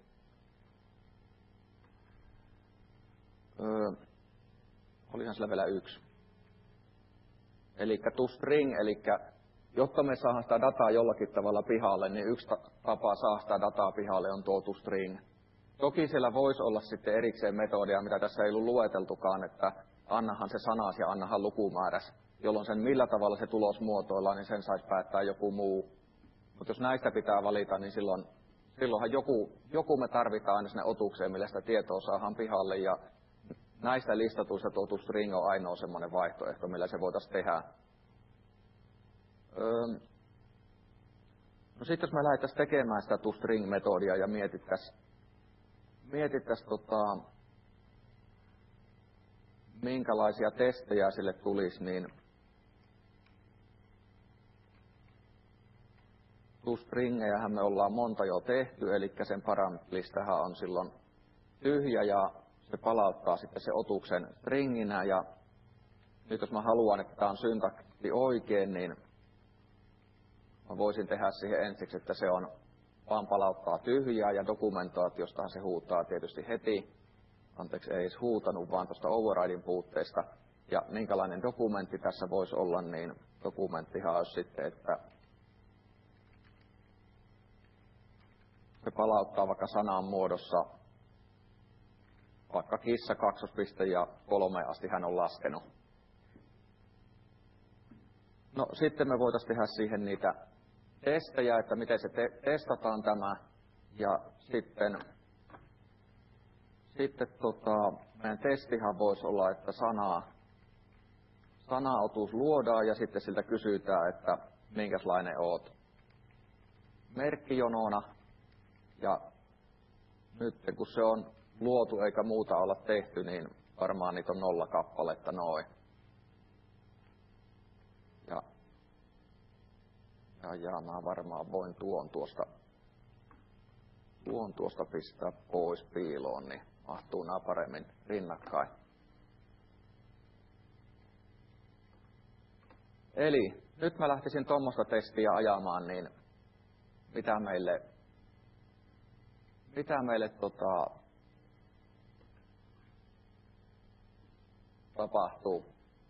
Olihan sillä vielä yksi. Eli toString, eli jotta me saadaan sitä dataa jollakin tavalla pihalle, niin yksi tapa saada sitä dataa pihalle on tuo toString. Toki siellä voisi olla sitten erikseen metodia, mitä tässä ei ollut lueteltukaan, että annahan se sanas ja annahan lukumääräs, jolloin sen millä tavalla se tulos muotoillaan, niin sen saisi päättää joku muu. Mutta jos näistä pitää valita, niin silloinhan joku me tarvitaan aina sinne otukseen, millä sitä tietoa saadaan pihalle, ja näistä listatuista tuo toString on ainoa semmoinen vaihtoehto, millä se voitaisiin tehdä. No sitten jos me lähdettäisiin tekemään sitä toString-metodia ja mietittäisiin minkälaisia testejä sille tulisi, niin toStringejähän me ollaan monta jo tehty, eli sen param-listahan on silloin tyhjä ja se palauttaa sitten se otuksen stringinä. Ja nyt jos mä haluan, että tämä on syntaksi oikein, niin mä voisin tehdä siihen ensiksi, että se on vaan palauttaa tyhjää ja dokumentaatiostahan se huutaa tietysti heti. Anteeksi, ei edes huutanut, vaan tuosta overridein puutteesta. Ja minkälainen dokumentti tässä voisi olla, niin dokumenttihan olisi sitten, että se palauttaa vaikka sanan muodossa vaikka kissa 2. ja 3 asti hän on laskenut. No sitten me voitaisiin tehdä siihen niitä testejä, että miten se testataan tämä. Ja sitten meidän testihan voisi olla, että sanaotus luodaan ja sitten siltä kysytään, että minkälainen oot merkkijonona. Ja nyt kun se on luotu eikä muuta olla tehty, niin varmaan niitä on 0 kappaletta noin. Ja mä varmaan voin tuon tuosta pistää pois piiloon, niin mahtuu nämä paremmin rinnakkain. Eli nyt mä lähtisin tuommoista testiä ajamaan, niin mitä meille tapahtuu.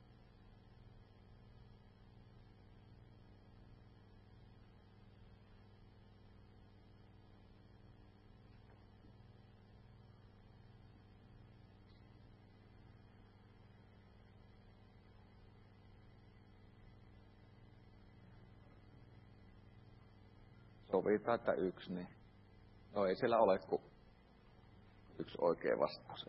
Sovitaan, että 1, niin no ei siellä ole kuin 1 oikea vastaus.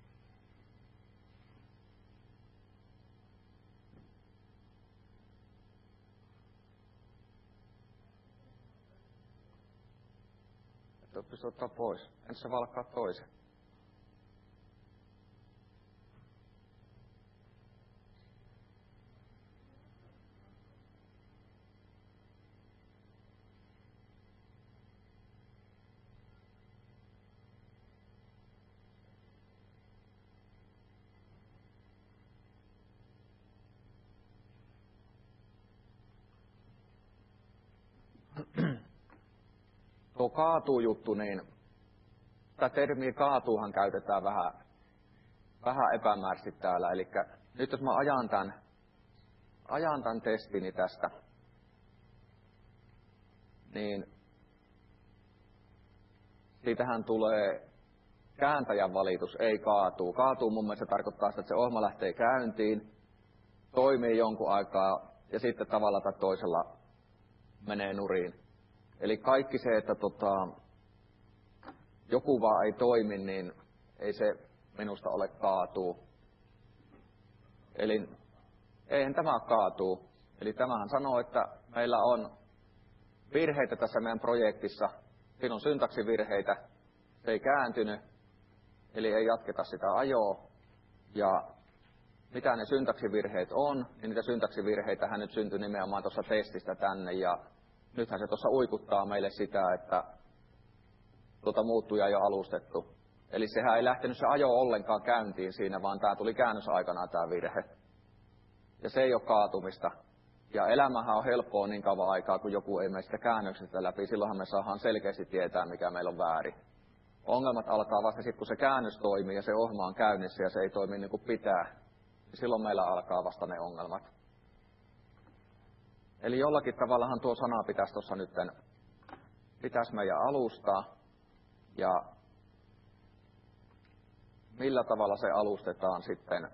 Että oppisi ottaa pois. Entä sä valkkaa toisen? Tuo kaatuu-juttu, niin tätä termiä kaatuuhan käytetään vähän epämääräisesti täällä. Eli nyt jos mä ajan tämän testini tästä, niin siitähän tulee kääntäjän valitus, ei kaatuu. Kaatuu mun mielestä tarkoittaa sitä, että se ohjelma lähtee käyntiin, toimii jonkun aikaa ja sitten tavalla tai toisella menee nurin. Eli kaikki se, että joku vaan ei toimi, niin ei se minusta ole kaatuu. Eli eihän tämä kaatuu. Eli tämähän sanoo, että meillä on virheitä tässä meidän projektissa. Siinä on syntaksivirheitä. Se ei kääntynyt. Eli ei jatketa sitä ajoa. Ja mitä ne syntaksivirheet on, niin niitä syntaksivirheitähän nyt syntyi nimenomaan tuossa testistä tänne. Ja nythän se tuossa uikuttaa meille sitä, että tuota muuttuja ei ole alustettu. Eli sehän ei lähtenyt se ajo ollenkaan käyntiin siinä, vaan tämä tuli käännösaikana tämä virhe. Ja se ei ole kaatumista. Ja elämähän on helppoa niin kauan aikaa, kun joku ei mene sitä käännöksestä läpi. Silloinhan me saadaan selkeästi tietää, mikä meillä on väärin. Ongelmat alkaa vasta sitten, kun se käännös toimii ja se ohjelma on käynnissä ja se ei toimi niin kuin pitää. Ja silloin meillä alkaa vasta ne ongelmat. Eli jollakin tavallahan tuo sana pitäisi tuossa pitäisi meidän alustaa. Ja millä tavalla se alustetaan sitten?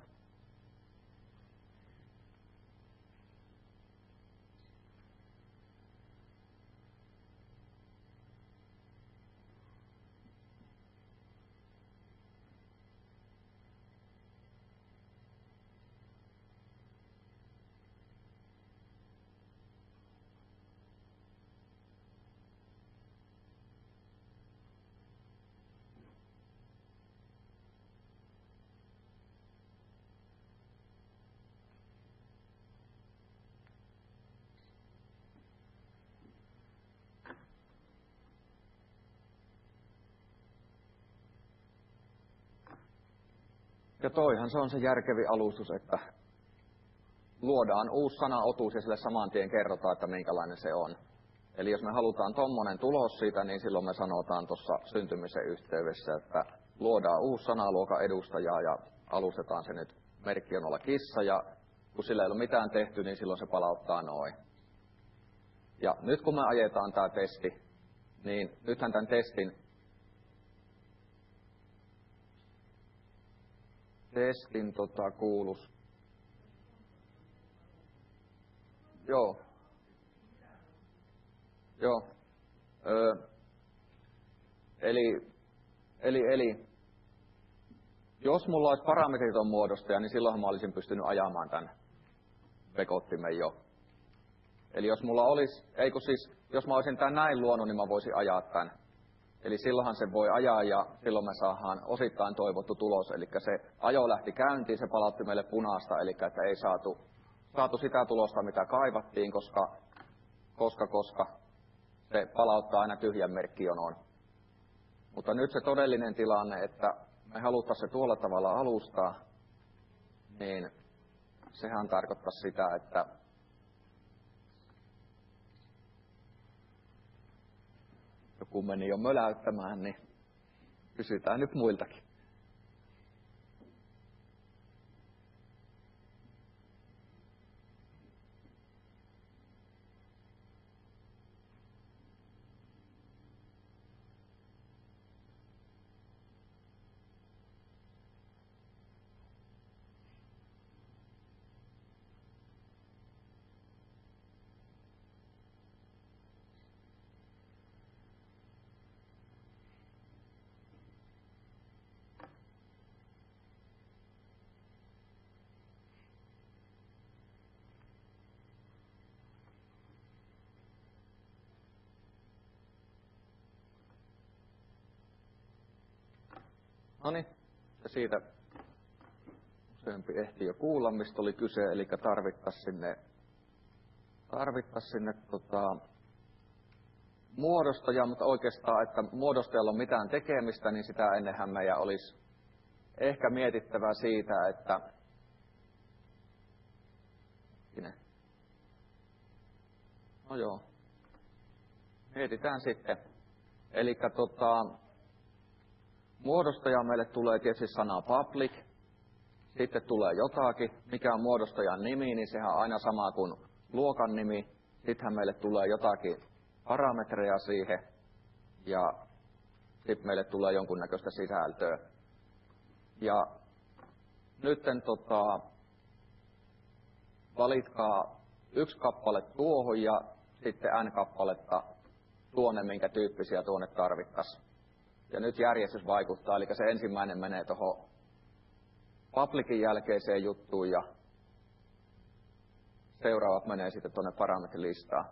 Ja toihan se on se järkevi alustus, että luodaan uusi sanaotuus ja sille saman tien kerrotaan, että minkälainen se on. Eli jos me halutaan tommonen tulos siitä, niin silloin me sanotaan tuossa syntymisen yhteydessä, että luodaan uusi sanaluokan edustaja ja alustetaan se nyt merkki on olla kissa. Ja kun sillä ei ole mitään tehty, niin silloin se palauttaa noin. Ja nyt kun me ajetaan tämä testi, niin nythän tämän testin kuulus. Joo. Eli jos mulla olisi parametriton muodostaja, niin silloin mä olisin pystynyt ajamaan tämän vekottimen jo. Eli jos mulla olisi, jos mä olisin tämän näin luonut, niin mä voisin ajaa tämän. Eli silloinhan se voi ajaa ja silloin me saadaan osittain toivottu tulos. Eli se ajo lähti käyntiin, se palautti meille punaista, eli että ei saatu sitä tulosta, mitä kaivattiin, koska se palauttaa aina tyhjän merkkijonon. Mutta nyt se todellinen tilanne, että me haluttaisiin se tuolla tavalla alustaa, niin sehän tarkoittaa sitä, että joku meni jo möläyttämään, niin kysytään nyt muiltakin. Noniin, ja siitä useampi ehti jo kuulla, mistä oli kyse, eli tarvittaisiin sinne muodostajaa, mutta oikeastaan, että muodostajalla on mitään tekemistä, niin sitä ennenhän meidän olisi ehkä mietittävää siitä, että no joo, mietitään sitten. Eli muodostaja meille tulee tietysti sana public, sitten tulee jotakin, mikä on muodostajan nimi, niin sehän on aina sama kuin luokan nimi. Sittenhän meille tulee jotakin parametreja siihen ja sitten meille tulee jonkunnäköistä sisältöä. Ja nytten valitkaa yksi kappale tuohon ja sitten n kappaletta tuonne, minkä tyyppisiä tuonne tarvittaisiin. Ja nyt järjestys vaikuttaa, eli se ensimmäinen menee tuohon publicin jälkeiseen juttuun ja seuraavat menee sitten tuonne parametrilistaan.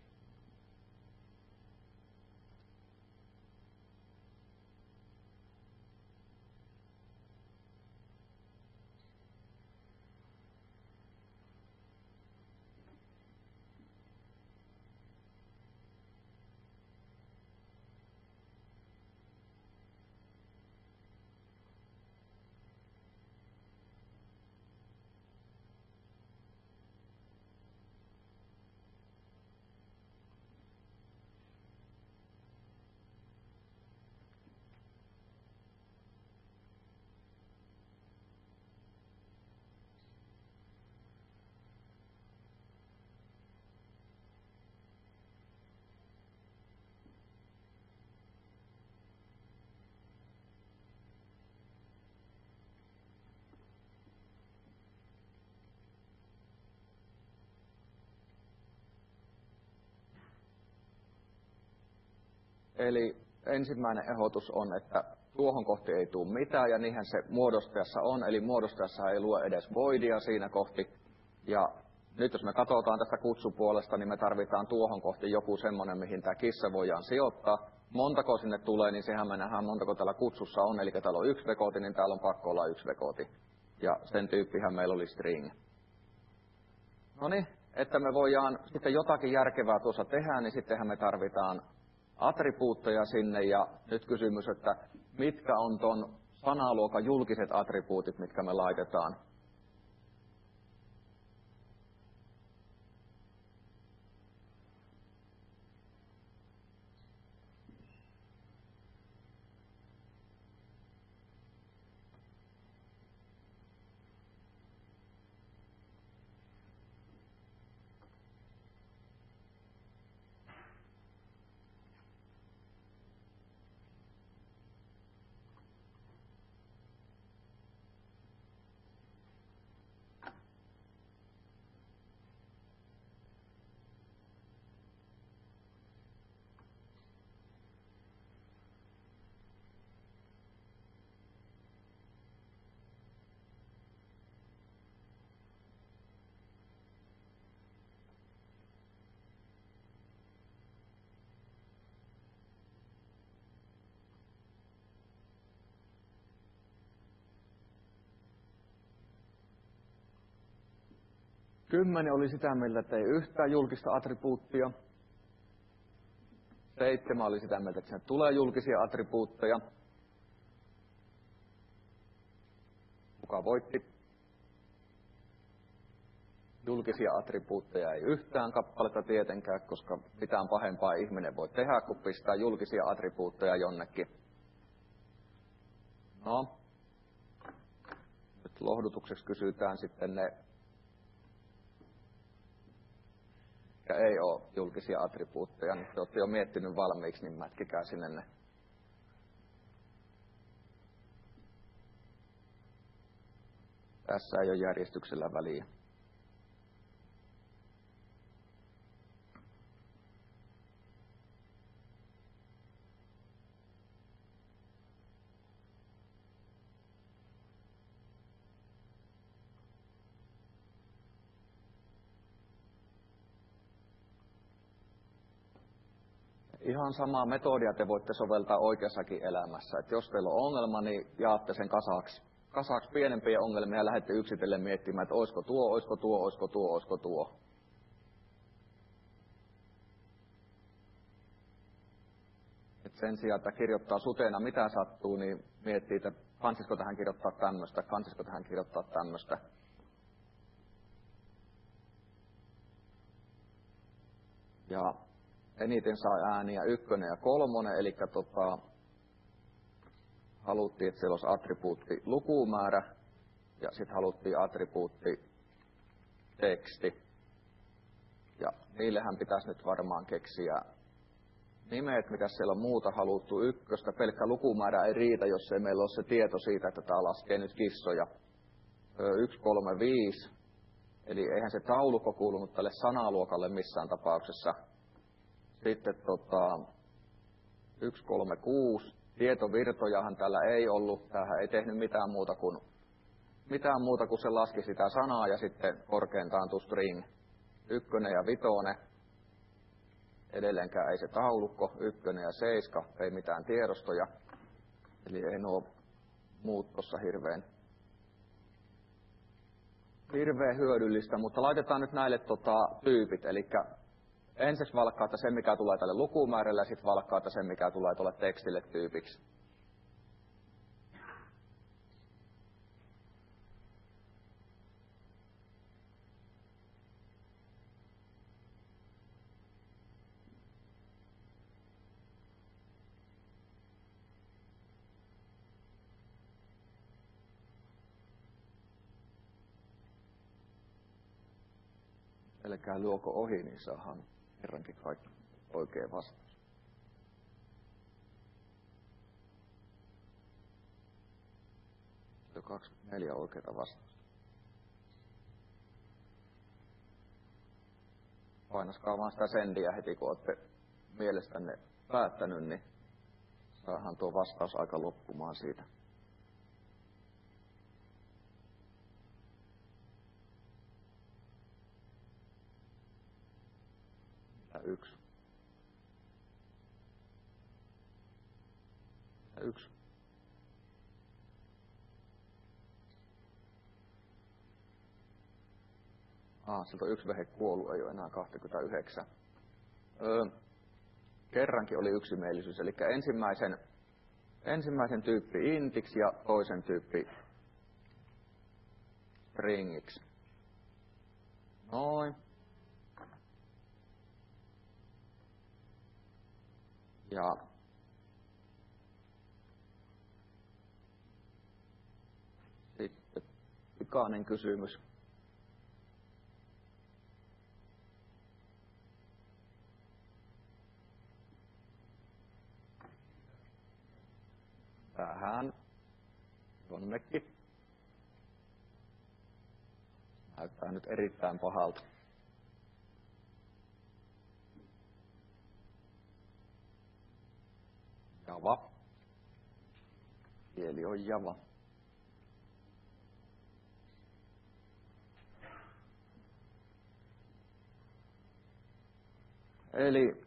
Eli ensimmäinen ehdotus on, että tuohon kohti ei tule mitään, ja niinhän se muodostajassa on, eli muodostajassa ei lue edes voidia siinä kohti. Ja nyt jos me katsotaan tästä kutsupuolesta, niin me tarvitaan tuohon kohti joku semmoinen, mihin tämä kissa voidaan sijoittaa. Montako sinne tulee, niin sehän me nähdään, montako täällä kutsussa on, eli täällä on 1 vekoti, niin täällä on pakko olla 1 vekoti. Ja sen tyyppihän meillä oli string. Noniin, että me voidaan sitten jotakin järkevää tuossa tehdä, niin sittenhän me tarvitaan attribuutteja sinne, ja nyt kysymys, että mitkä on ton sanaluokan julkiset attribuutit, mitkä me laitetaan. Kymmenen oli sitä mieltä, että ei yhtään julkista attribuuttia. 7 oli sitä mieltä, että sinne tulee julkisia attribuutteja. Kuka voitti? Julkisia attribuutteja ei yhtään kappaletta tietenkään, koska mitään pahempaa ihminen voi tehdä, kun pistää julkisia attribuutteja jonnekin. No, nyt lohdutukseksi kysytään sitten ne, mitkä ei ole julkisia attribuutteja. Nyt te olette jo miettinyt valmiiksi, niin mätkikää sinne ne. Tässä ei ole järjestyksellä väliä. Ihan samaa metodia te voitte soveltaa oikeassakin elämässä. Että jos teillä on ongelma, niin jaatte sen kasaksi pienempiä ongelmia ja lähdette yksitellen miettimään, että olisiko tuo, olisiko tuo, olisiko tuo, olisiko tuo. Et sen sijaan, että kirjoittaa suteena mitä sattuu, niin miettii, että kansisiko tähän kirjoittaa tämmöistä, kansisiko tähän kirjoittaa tämmöistä. Ja eniten saa ääniä 1 ja 3, eli haluttiin, että siellä olisi attribuutti lukumäärä ja sitten haluttiin attribuutti teksti. Ja niillehän pitäisi nyt varmaan keksiä nimet, mitä siellä on muuta haluttu. 1, pelkkä lukumäärä ei riitä, jos ei meillä ole se tieto siitä, että tämä laskee nyt kissoja. 1, 3, 5, eli eihän se taulukko kuulunut tälle sanaluokalle missään tapauksessa. Sitten 1, 3, 6, tietovirtojahan täällä ei ollut. Tämähän ei tehnyt mitään muuta kuin se laski sitä sanaa ja sitten korkeintaan string 1 ja 5. Edelleenkään ei se taulukko, 1 ja 7, ei mitään tiedostoja. Eli ei nuo muut tuossa hirveän hyödyllistä, mutta laitetaan nyt näille tyypit. Eli ensiksi valkkaatte sen, mikä tulee tälle lukumäärälle, ja sitten valkkaatte sen, mikä tulee tuolle tekstille tyypiksi. Älkää luoko ohi, niin saadaan kerrankin kaikki oikein vastaus. Jo 24 oikeita vastausta. Painaskaa vaan sitä sendiä heti, kun olette mielestänne päättänyt, niin saadaan tuo vastaus aika loppumaan siitä. Yksi. Siltä on 1 vehe kuollut, ei ole enää 29. Kerrankin oli yksimielisyys, eli ensimmäisen tyyppi intiksi ja toisen tyyppi stringiksi. Noin. Ja sitten pikainen kysymys. Tähän jonnekin. Näyttää nyt erittäin pahalta. Java. Kieli on Java. Eli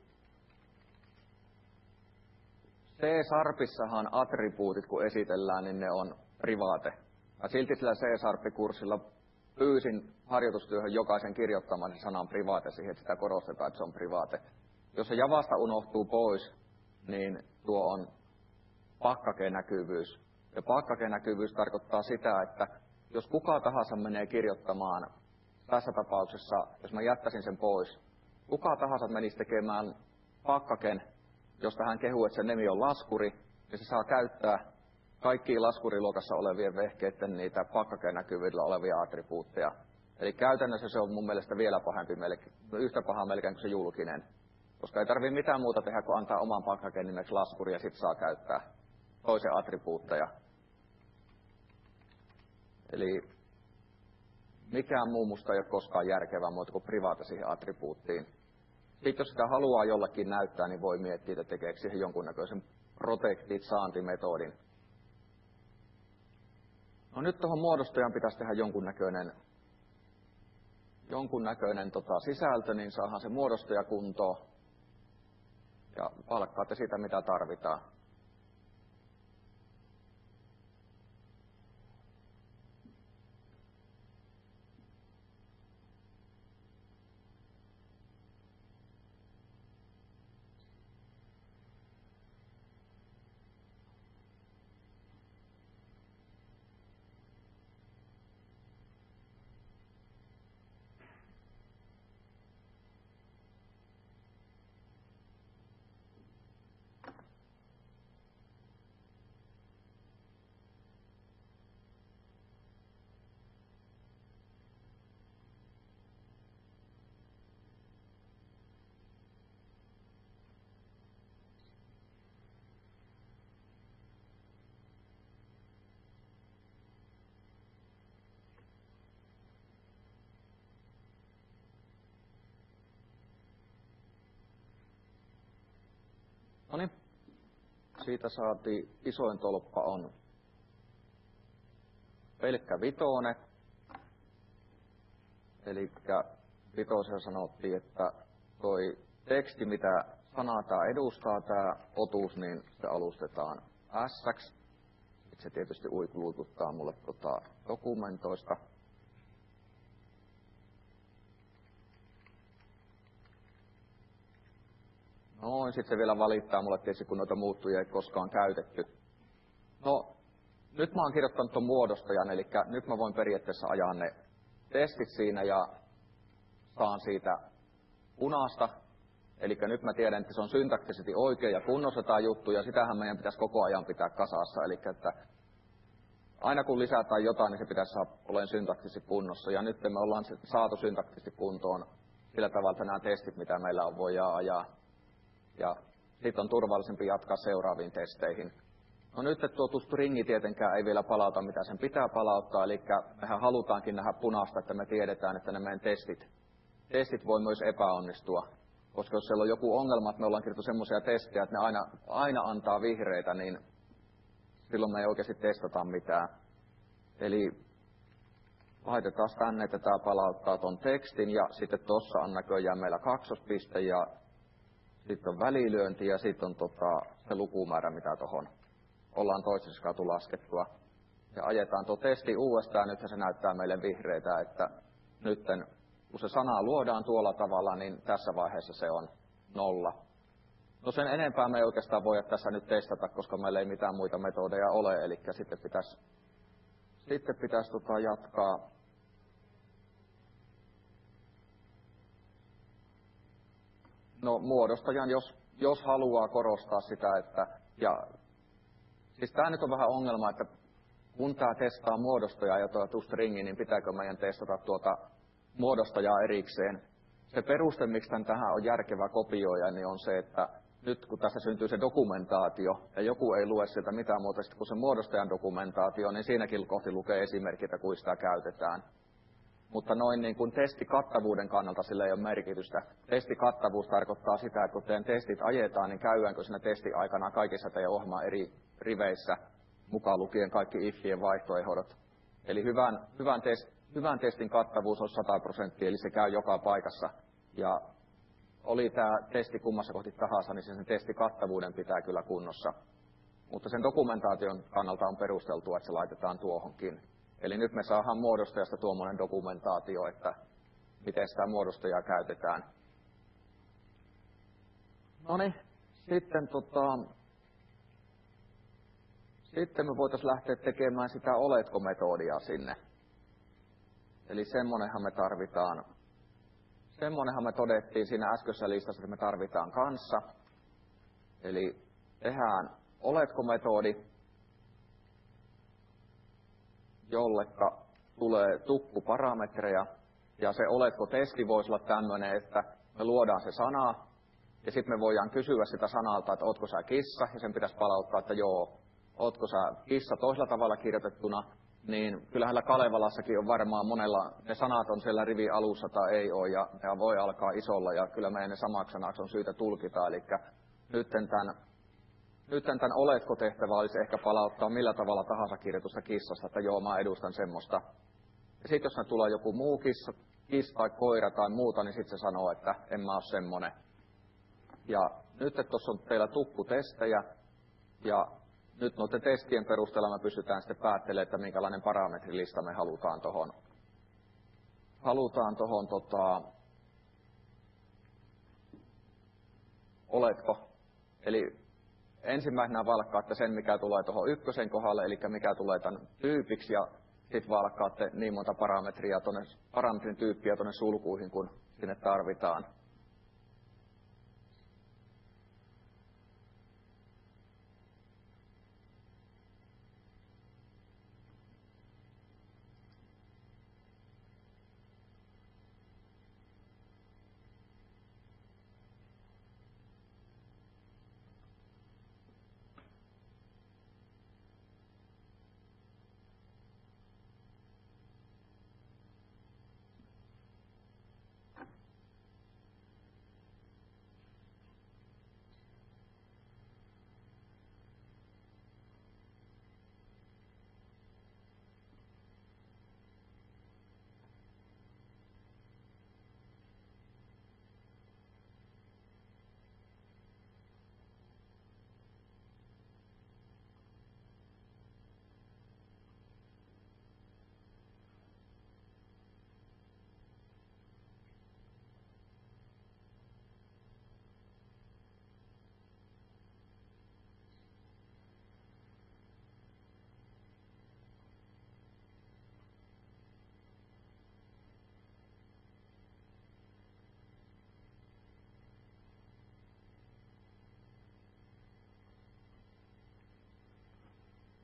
C-sharpissahan attribuutit, kun esitellään, niin ne on private. Ja silti sillä C-sharp-kurssilla pyysin harjoitustyöhön jokaisen kirjoittamaan sen sanan private siihen, että sitä korostetaan, että se on private. Jos se Javasta unohtuu pois, niin tuo on pakkakenäkyvyys. Ja pakkakenäkyvyys tarkoittaa sitä, että jos kuka tahansa menee kirjoittamaan, tässä tapauksessa, jos mä jättäisin sen pois, kuka tahansa menisi tekemään pakkaken, josta hän kehuu, että sen nimi on laskuri, niin se saa käyttää kaikkiin laskuriluokassa olevien vehkeiden niitä pakkakenäkyvyydellä olevia attribuutteja. Eli käytännössä se on mun mielestä vielä pahempi, yhtä paha melkein kuin se julkinen. Koska ei tarvitse mitään muuta tehdä, kuin antaa oman pakkaken nimeksi laskuri ja sitten saa käyttää toisen attribuutteja. Eli mikään muu musta ei ole koskaan järkevää muuta kuin privata siihen attribuuttiin. Sitten jos sitä haluaa jollakin näyttää, niin voi miettiä, että tekeekö siihen jonkunnäköisen protected-saantimetodin. No nyt tuohon muodostajan pitäisi tehdä jonkunnäköinen sisältö, niin saadaan se muodostaja kuntoon. Ja palkkaatte sitä, mitä tarvitaan. Noniin. siitä saatiin isoin tolppa on pelkkä 5. Eli vitosella sanottiin, että toi teksti, mitä sanaa tää edustaa, tää otuus, niin se alustetaan S-ksi. Se tietysti uikluututtaa mulle dokumentoista. Noin, sitten se vielä valittaa mulle tietysti, kun noita muuttujia ei koskaan käytetty. No, nyt mä oon kirjoittanut ton muodostajan, eli nyt mä voin periaatteessa ajaa ne testit siinä ja saan siitä punaista. Eli nyt mä tiedän, että se on syntaktisesti oikein ja kunnossa tää juttu, ja sitähän meidän pitäisi koko ajan pitää kasassa. Eli että aina kun lisätään jotain, niin se pitäisi saada olemaan syntaktisesti kunnossa. Ja nyt me ollaan saatu syntaktisesti kuntoon sillä tavalla, että nämä testit, mitä meillä on, voidaan ajaa. Ja sitten on turvallisempi jatkaa seuraaviin testeihin. No nyt tuo stringi tietenkään ei vielä palauta, mitä sen pitää palauttaa, eli mehän halutaankin nähdä punaista, että me tiedetään, että ne meidän testit voi myös epäonnistua. Koska jos siellä on joku ongelma, että me ollaan kirjoitettu semmoisia testejä, että ne aina antaa vihreitä, niin silloin me ei oikeasti testata mitään. Eli laitetaan tänne, että tämä palauttaa ton tekstin, ja sitten tuossa on näköjään meillä kaksospiste, ja sitten on välilyönti, ja sitten on se lukumäärä, mitä tuohon ollaan toisessa saatu laskettua. Ja ajetaan tuo testi uudestaan, nyt se näyttää meille vihreitä, että nytten kun se sana luodaan tuolla tavalla, niin tässä vaiheessa se on 0. No sen enempää me ei oikeastaan voida tässä nyt testata, koska meillä ei mitään muita metodeja ole, eli sitten pitäisi jatkaa. No muodostajan, jos haluaa korostaa sitä, että siis tämä nyt on vähän ongelma, että kun tämä testaa muodostajaa ja tuo stringi, niin pitääkö meidän testata muodostajaa erikseen. Se peruste, miksi tähän on järkevä kopioida, niin on se, että nyt kun tässä syntyy se dokumentaatio, ja joku ei lue sieltä mitään muuta, kun se muodostajan dokumentaatio, niin siinäkin kohti lukee esimerkit, kuinka sitä käytetään. Mutta noin niin kuin testikattavuuden kannalta sillä ei ole merkitystä. Testikattavuus tarkoittaa sitä, että kun teidän testit ajetaan, niin käydäänkö siinä testin aikana kaikissa teidän ohjelman eri riveissä, mukaan lukien kaikki ifien vaihtoehdot. Eli hyvän testin kattavuus on 100%, eli se käy joka paikassa. Ja oli tämä testi kummassa kohti tahansa, niin sen testikattavuuden pitää kyllä kunnossa. Mutta sen dokumentaation kannalta on perusteltua, että se laitetaan tuohonkin. Eli nyt me saadaan muodostajasta tuommoinen dokumentaatio, että miten sitä muodostajaa käytetään. Noniin, sitten me voitaisiin lähteä tekemään sitä oletko-metodia sinne. Eli semmonenhan me tarvitaan. Semmonenhan me todettiin siinä äskeisessä listassa, että me tarvitaan kanssa. Eli tehdään oletko-metodi, jollekka tulee tukkuparametreja. Ja se oletko-testi voisi olla tämmöinen, että me luodaan se sana, ja sitten me voidaan kysyä sitä sanalta, että ootko sä kissa, ja sen pitäisi palauttaa, että joo, ootko sä kissa toisella tavalla kirjoitettuna, niin kyllähän Kalevalassakin on varmaan monella, ne sanat on siellä rivin alussa tai ei ole, ja ne voi alkaa isolla, ja kyllä meidän ne samaksi sanaksi on syytä tulkita, eli nyt tämän oletko-tehtävä olisi ehkä palauttaa millä tavalla tahansa kirjoitusta kissasta, että joo, mä edustan semmoista. Ja sitten jos tulee joku muu kissa tai koira tai muuta, niin sitten se sanoo, että en mä ole semmonen. Ja nyt tuossa on teillä tukkutestejä, ja nyt noiden testien perusteella me pystytään sitten päättelemään, että minkälainen parametrilista me halutaan tuohon oletko. Eli ensimmäisenä valkkaatte sen, mikä tulee tuohon ykkösen kohdalle, eli mikä tulee tämän tyypiksi, ja sitten valkkaatte niin monta parametrin tyyppiä tuonne sulkuihin, kun sinne tarvitaan.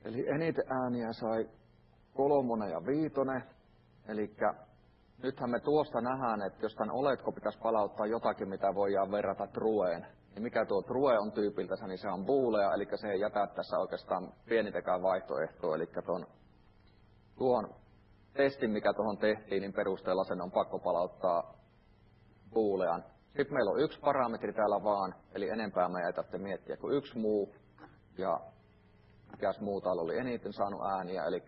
Eli eniten ääniä sai 3 ja 5. Eli nythän me tuosta nähdään, että jos tämän oletko pitäisi palauttaa jotakin, mitä voidaan verrata trueen, niin mikä tuo true on tyypiltänsä, niin se on boolea, eli se ei jätä tässä oikeastaan pienitäkään vaihtoehtoa. Eli tuon testin, mikä tuohon tehtiin, niin perusteella sen on pakko palauttaa boolean. Sitten meillä on 1 parametri täällä vaan, eli enempää me ei tarvitse miettiä kuin 1 muu. Ja mikäs muu täällä oli eniten saanut ääniä, eli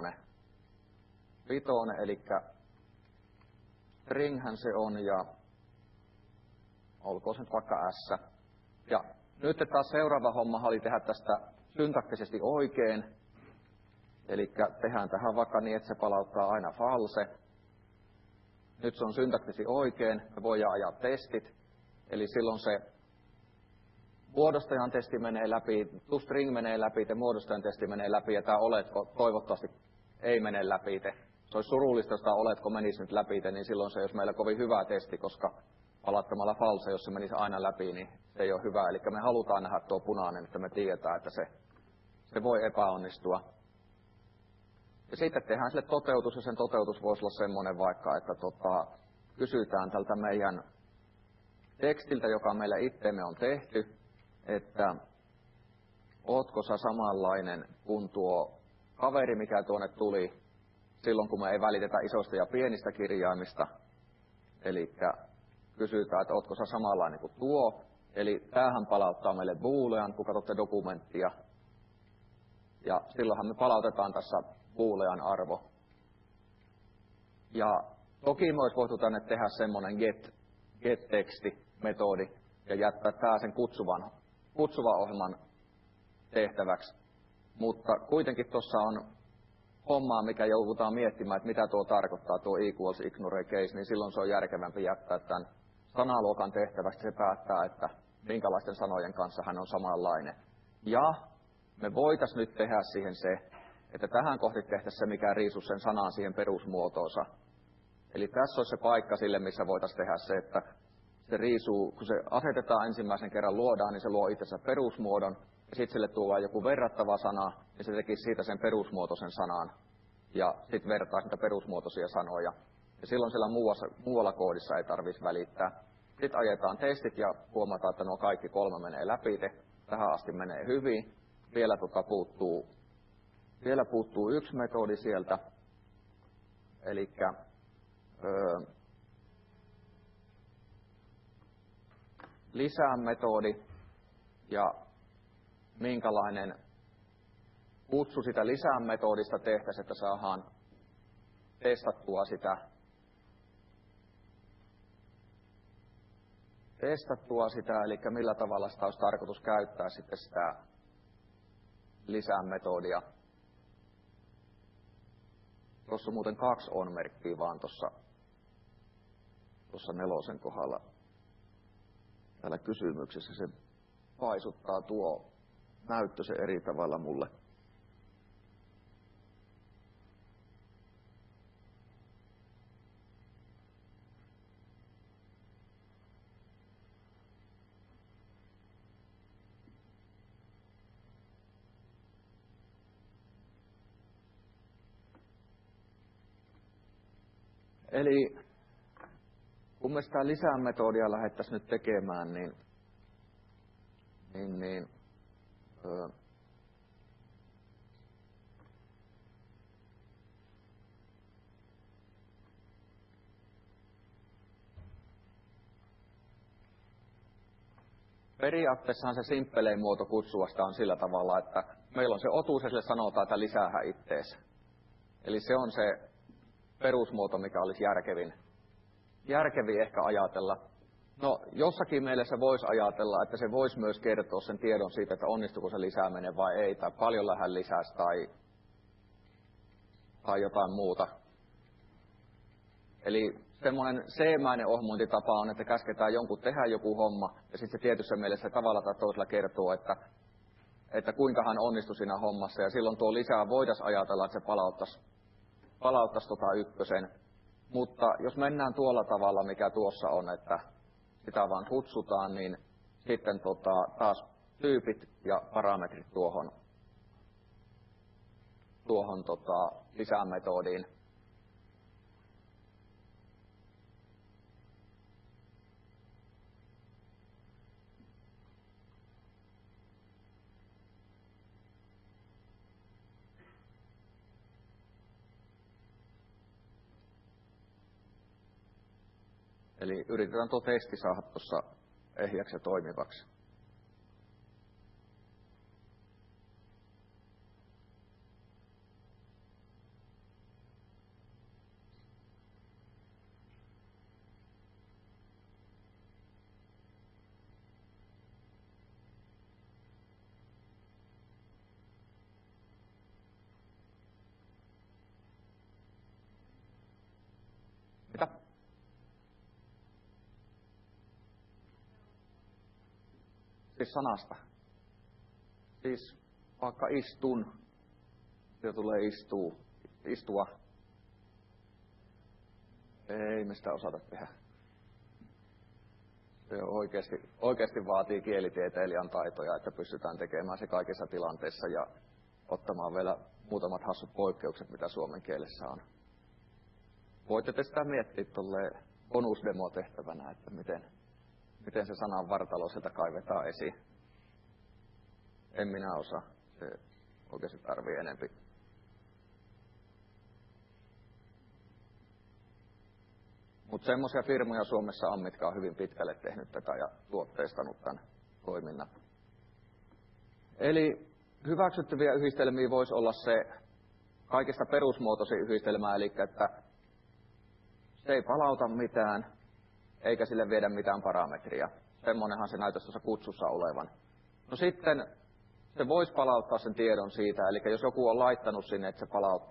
5, eli stringhän se on, ja olkoon se nyt vaikka S. Ja nyt taas seuraava homma oli tehdä tästä syntaktisesti oikein. Eli tehdään tähän vaikka niin, että se palauttaa aina false. Nyt se on syntaktisesti oikein, me voidaan ajaa testit. Eli silloin se muodostajan testi menee läpi, toString menee läpi, muodostajan testi menee läpi, ja tämä oletko toivottavasti ei mene läpi. Se olisi surullista, jos tämä oletko menisi nyt läpi, niin silloin se ei olisi meillä kovin hyvä testi, koska palauttamalla false, jos se menisi aina läpi, niin se ei ole hyvä. Eli me halutaan nähdä tuo punainen, että me tiedetään, että se voi epäonnistua. Ja sitten tehdään sille toteutus, ja sen toteutus voisi olla semmoinen vaikka, että kysytään tältä meidän tekstiltä, joka meillä itseemme on tehty, että ootko sä samanlainen kuin tuo kaveri, mikä tuonne tuli silloin, kun me ei välitetä isosta ja pienistä kirjaimista. Eli kysytään, että ootko sä samanlainen kuin tuo. Eli tämähän palauttaa meille boolean, kun katsotte dokumenttia. Ja silloinhan me palautetaan tässä boolean arvo. Ja toki me olisi voitu tänne tehdä semmoinen get-teksti-metodi ja jättää tämä sen kutsuvan ohjelman tehtäväksi. Mutta kuitenkin tuossa on hommaa, mikä joudutaan miettimään, että mitä tuo tarkoittaa, tuo equals ignore case, niin silloin se on järkevämpi jättää tämän sanaluokan tehtäväksi. Se päättää, että minkälaisten sanojen kanssa hän on samanlainen. Ja me voitaisiin nyt tehdä siihen se, että tähän kohti tehtäisiin se, mikä riisuu sen sanan siihen perusmuotoonsa. Eli tässä olisi se paikka sille, missä voitaisiin tehdä se, että se riisuu, kun se asetetaan ensimmäisen kerran luodaan, niin se luo itsensä perusmuodon, ja sitten sille tulee joku verrattava sana, ja se tekisi siitä sen perusmuotoisen sanan, ja sitten vertaa niitä perusmuotoisia sanoja. Ja silloin siellä muualla koodissa ei tarvitsisi välittää. Sitten ajetaan testit ja huomataan, että nuo kaikki 3 menee läpi, tähän asti menee hyvin. Vielä puuttuu 1 metodi sieltä, eli lisää metodi, ja minkälainen kutsu sitä lisää metodista tehtäisiin, että saadaan testattua sitä, eli millä tavalla sitä olisi tarkoitus käyttää sitten sitä lisää metodia. Tuossa on muuten 2 on-merkkiä vaan tuossa 4 kohdalla. Täällä kysymyksessä se paisuttaa tuo näyttö se eri tavalla mulle. Eli kun me sitä lisämetodia lähdettäisiin nyt tekemään, niin periaatteessahan se simppelein muoto kutsuvasta on sillä tavalla, että meillä on se otuus ja sille sanotaan, että lisäähän ittees. Eli se on se perusmuoto, mikä olisi järkevin ehkä ajatella. No, jossakin mielessä voisi ajatella, että se voisi myös kertoa sen tiedon siitä, että onnistuuko se lisääminen vai ei, tai paljon hän lisäsi tai jotain muuta. Eli semmoinen C-mäinen ohjelmointitapa on, että käsketään jonkun tehdä joku homma, ja sitten se tietyssä mielessä tavalla tai toisella kertoo, että kuinka hän onnistui siinä hommassa, ja silloin tuo lisää voitaisiin ajatella, että se palauttaisi ykkösen. Mutta jos mennään tuolla tavalla, mikä tuossa on, että sitä vaan kutsutaan, niin sitten taas tyypit ja parametrit tuohon tuohon lisämetodiin. Eli yritetään tuo testi saada tuossa ehjäksi ja toimivaksi. Mitä? Siis sanasta. Siis vaikka istun, se tulee istua. Ei me sitä osata tehdä. Se oikeasti vaatii kielitieteilijän taitoja, että pystytään tekemään se kaikissa tilanteissa ja ottamaan vielä muutamat hassut poikkeukset, mitä suomen kielessä on. Voitte te sitä miettiä tolleen bonusdemo-tehtävänä, että miten se sanan vartalo sieltä kaivetaan esiin. En minä osaa. Se oikeasti tarvii enempi. Mutta semmoisia firmoja Suomessa on, mitkä on hyvin pitkälle tehnyt tätä ja tuotteistanut tämän toiminnan. Eli hyväksyttäviä yhdistelmiä voisi olla se kaikista perusmuotoisin yhdistelmä, eli että se ei palauta mitään, eikä sille viedä mitään parametria. Semmoinenhan se näyttäisi tuossa kutsussa olevan. No sitten se voisi palauttaa sen tiedon siitä, eli jos joku on laittanut sinne, että se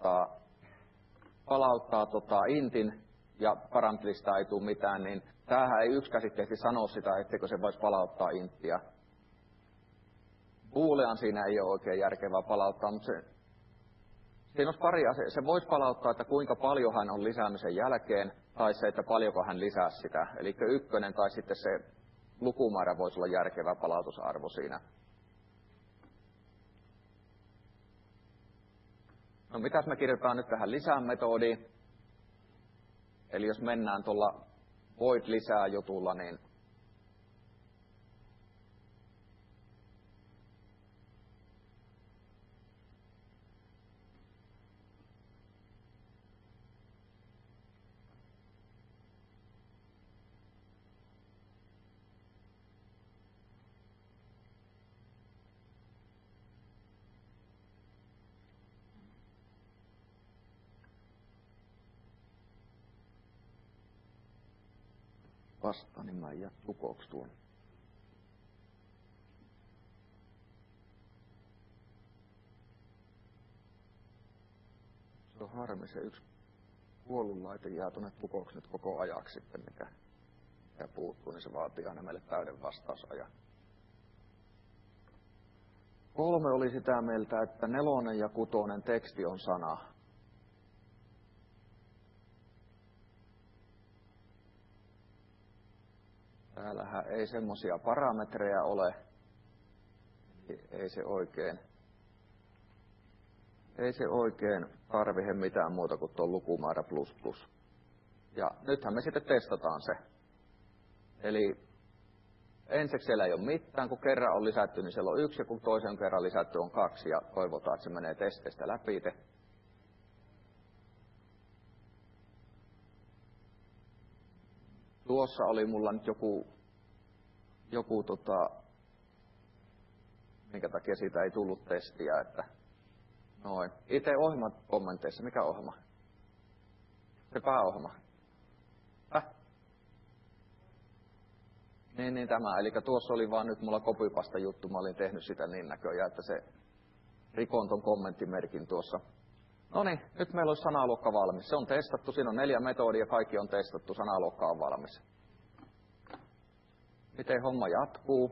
palauttaa intin ja parametrista ei tule mitään, niin tämähän ei yksikäsitteisesti sano sitä, etteikö se voisi palauttaa inttiä. Boolean siinä ei ole oikein järkevää palauttaa, mutta siinä olisi pari asiaa. Se voisi palauttaa, että kuinka paljon hän on lisäämisen jälkeen, tai se, että paljonko hän lisää sitä. Eli ykkönen tai sitten se lukumäärä voisi olla järkevä palautusarvo siinä. No mitäs me kirjoitetaan nyt tähän lisää-metodiin? Eli jos mennään tuolla void lisää jutulla, niin vasta, niin mä en jää tukoksi tuon. Se on harmi, se yksi kuollut laite jää tuonne tukoksi nyt koko ajaksi sitten, mikä puuttuu, niin se vaatii aina meille täyden vastausajan. 3 oli sitä mieltä, että 4 ja 6 teksti on sana. Täällähän ei semmoisia parametreja ole. Ei se oikein tarvitse mitään muuta kuin tuon lukumäärä plus. Ja nythän me sitten testataan se. Eli ensiksi siellä ei ole mitään, kun kerran on lisätty, niin siellä on 1, ja kun toisen kerran lisätty on 2, ja toivotaan, että se menee testeistä läpi. Tuossa oli mulla nyt joku minkä takia siitä ei tullut testiä, että noin. Itse ohjelmakommenteissa, mikä ohjelma? Se pääohjelma. Niin tämä, eli tuossa oli vaan nyt mulla copypasta juttu, mä olin tehnyt sitä niin näköjään, että se rikon ton kommenttimerkin tuossa. No niin, nyt meillä olisi sanaluokka valmis. Se on testattu, siinä on 4 metodia, kaikki on testattu, sanaluokka on valmis. Miten homma jatkuu?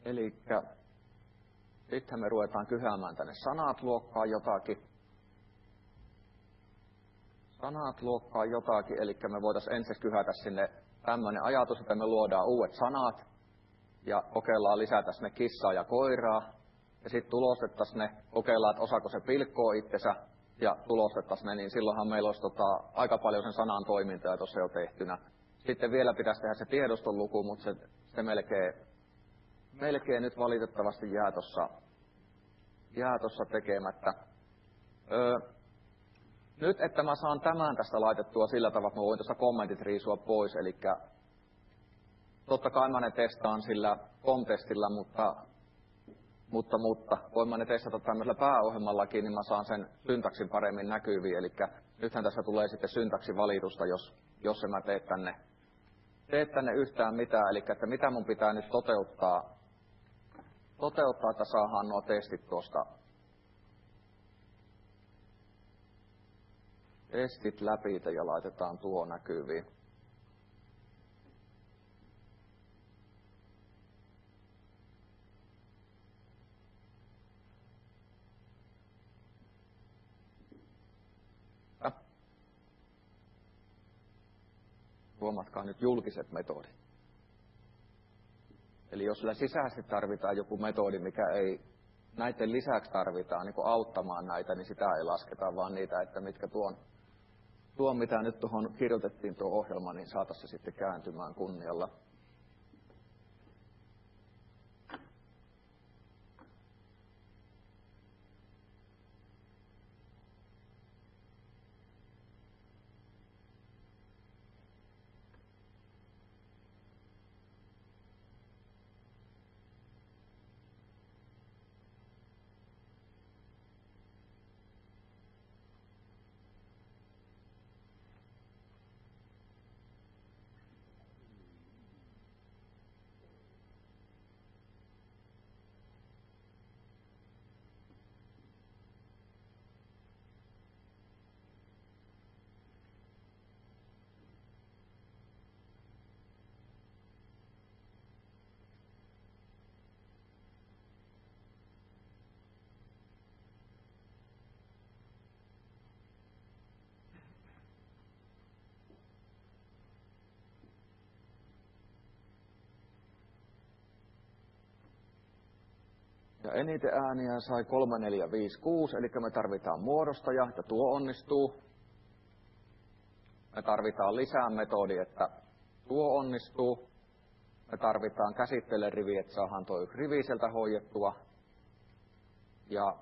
Elikkä sitten me ruvetaan kyhäämään tänne sanat-luokkaan jotakin. Sanat-luokkaan jotakin, eli me voitaisiin ensin kyhätä sinne tämmöinen ajatus, että me luodaan uudet sanat ja kokeillaan lisätä sinne kissaa ja koiraa. Ja sitten tulostettaisiin ne, kokeillaan, että osaako se pilkkoo itsensä ja tulostettaisiin ne, niin silloinhan meillä olisi aika paljon sen sanan toimintaa tuossa jo tehtynä. Sitten vielä pitäisi tehdä se tiedoston luku, mutta se melkein nyt valitettavasti jää tuossa tekemättä. Nyt, että mä saan tämän tästä laitettua sillä tavalla, että mä voin tuosta kommentit riisua pois, eli totta kai mä ne testaan sillä kontestilla, mutta voin mä ne testata tämmöisellä pääohjelmallakin, niin mä saan sen syntaksin paremmin näkyviin, eli nythän tässä tulee sitten syntaksivalitusta, jos en mä tee tänne yhtään mitään, eli että mitä mun pitää nyt toteuttaa, että saadaan nuo testit tuosta läpi ja laitetaan tuo näkyviin. Huomatkaa nyt julkiset metodit. Eli jos sillä sisäisesti tarvitaan joku metodi, mikä ei näiden lisäksi tarvitaan niin auttamaan näitä, niin sitä ei lasketa, vaan niitä, että mitkä tuon mitä nyt tuohon kirjoitettiin tuo ohjelma, niin saataisiin se sitten kääntymään kunnialla. Ja eniten ääniä sai 3, 4, 5, 6, eli me tarvitaan muodostaja, että tuo onnistuu. Me tarvitaan lisää metodi, että tuo onnistuu. Me tarvitaan käsittelerivi, että saadaan tuo yksi rivi sieltä hoidettua. Ja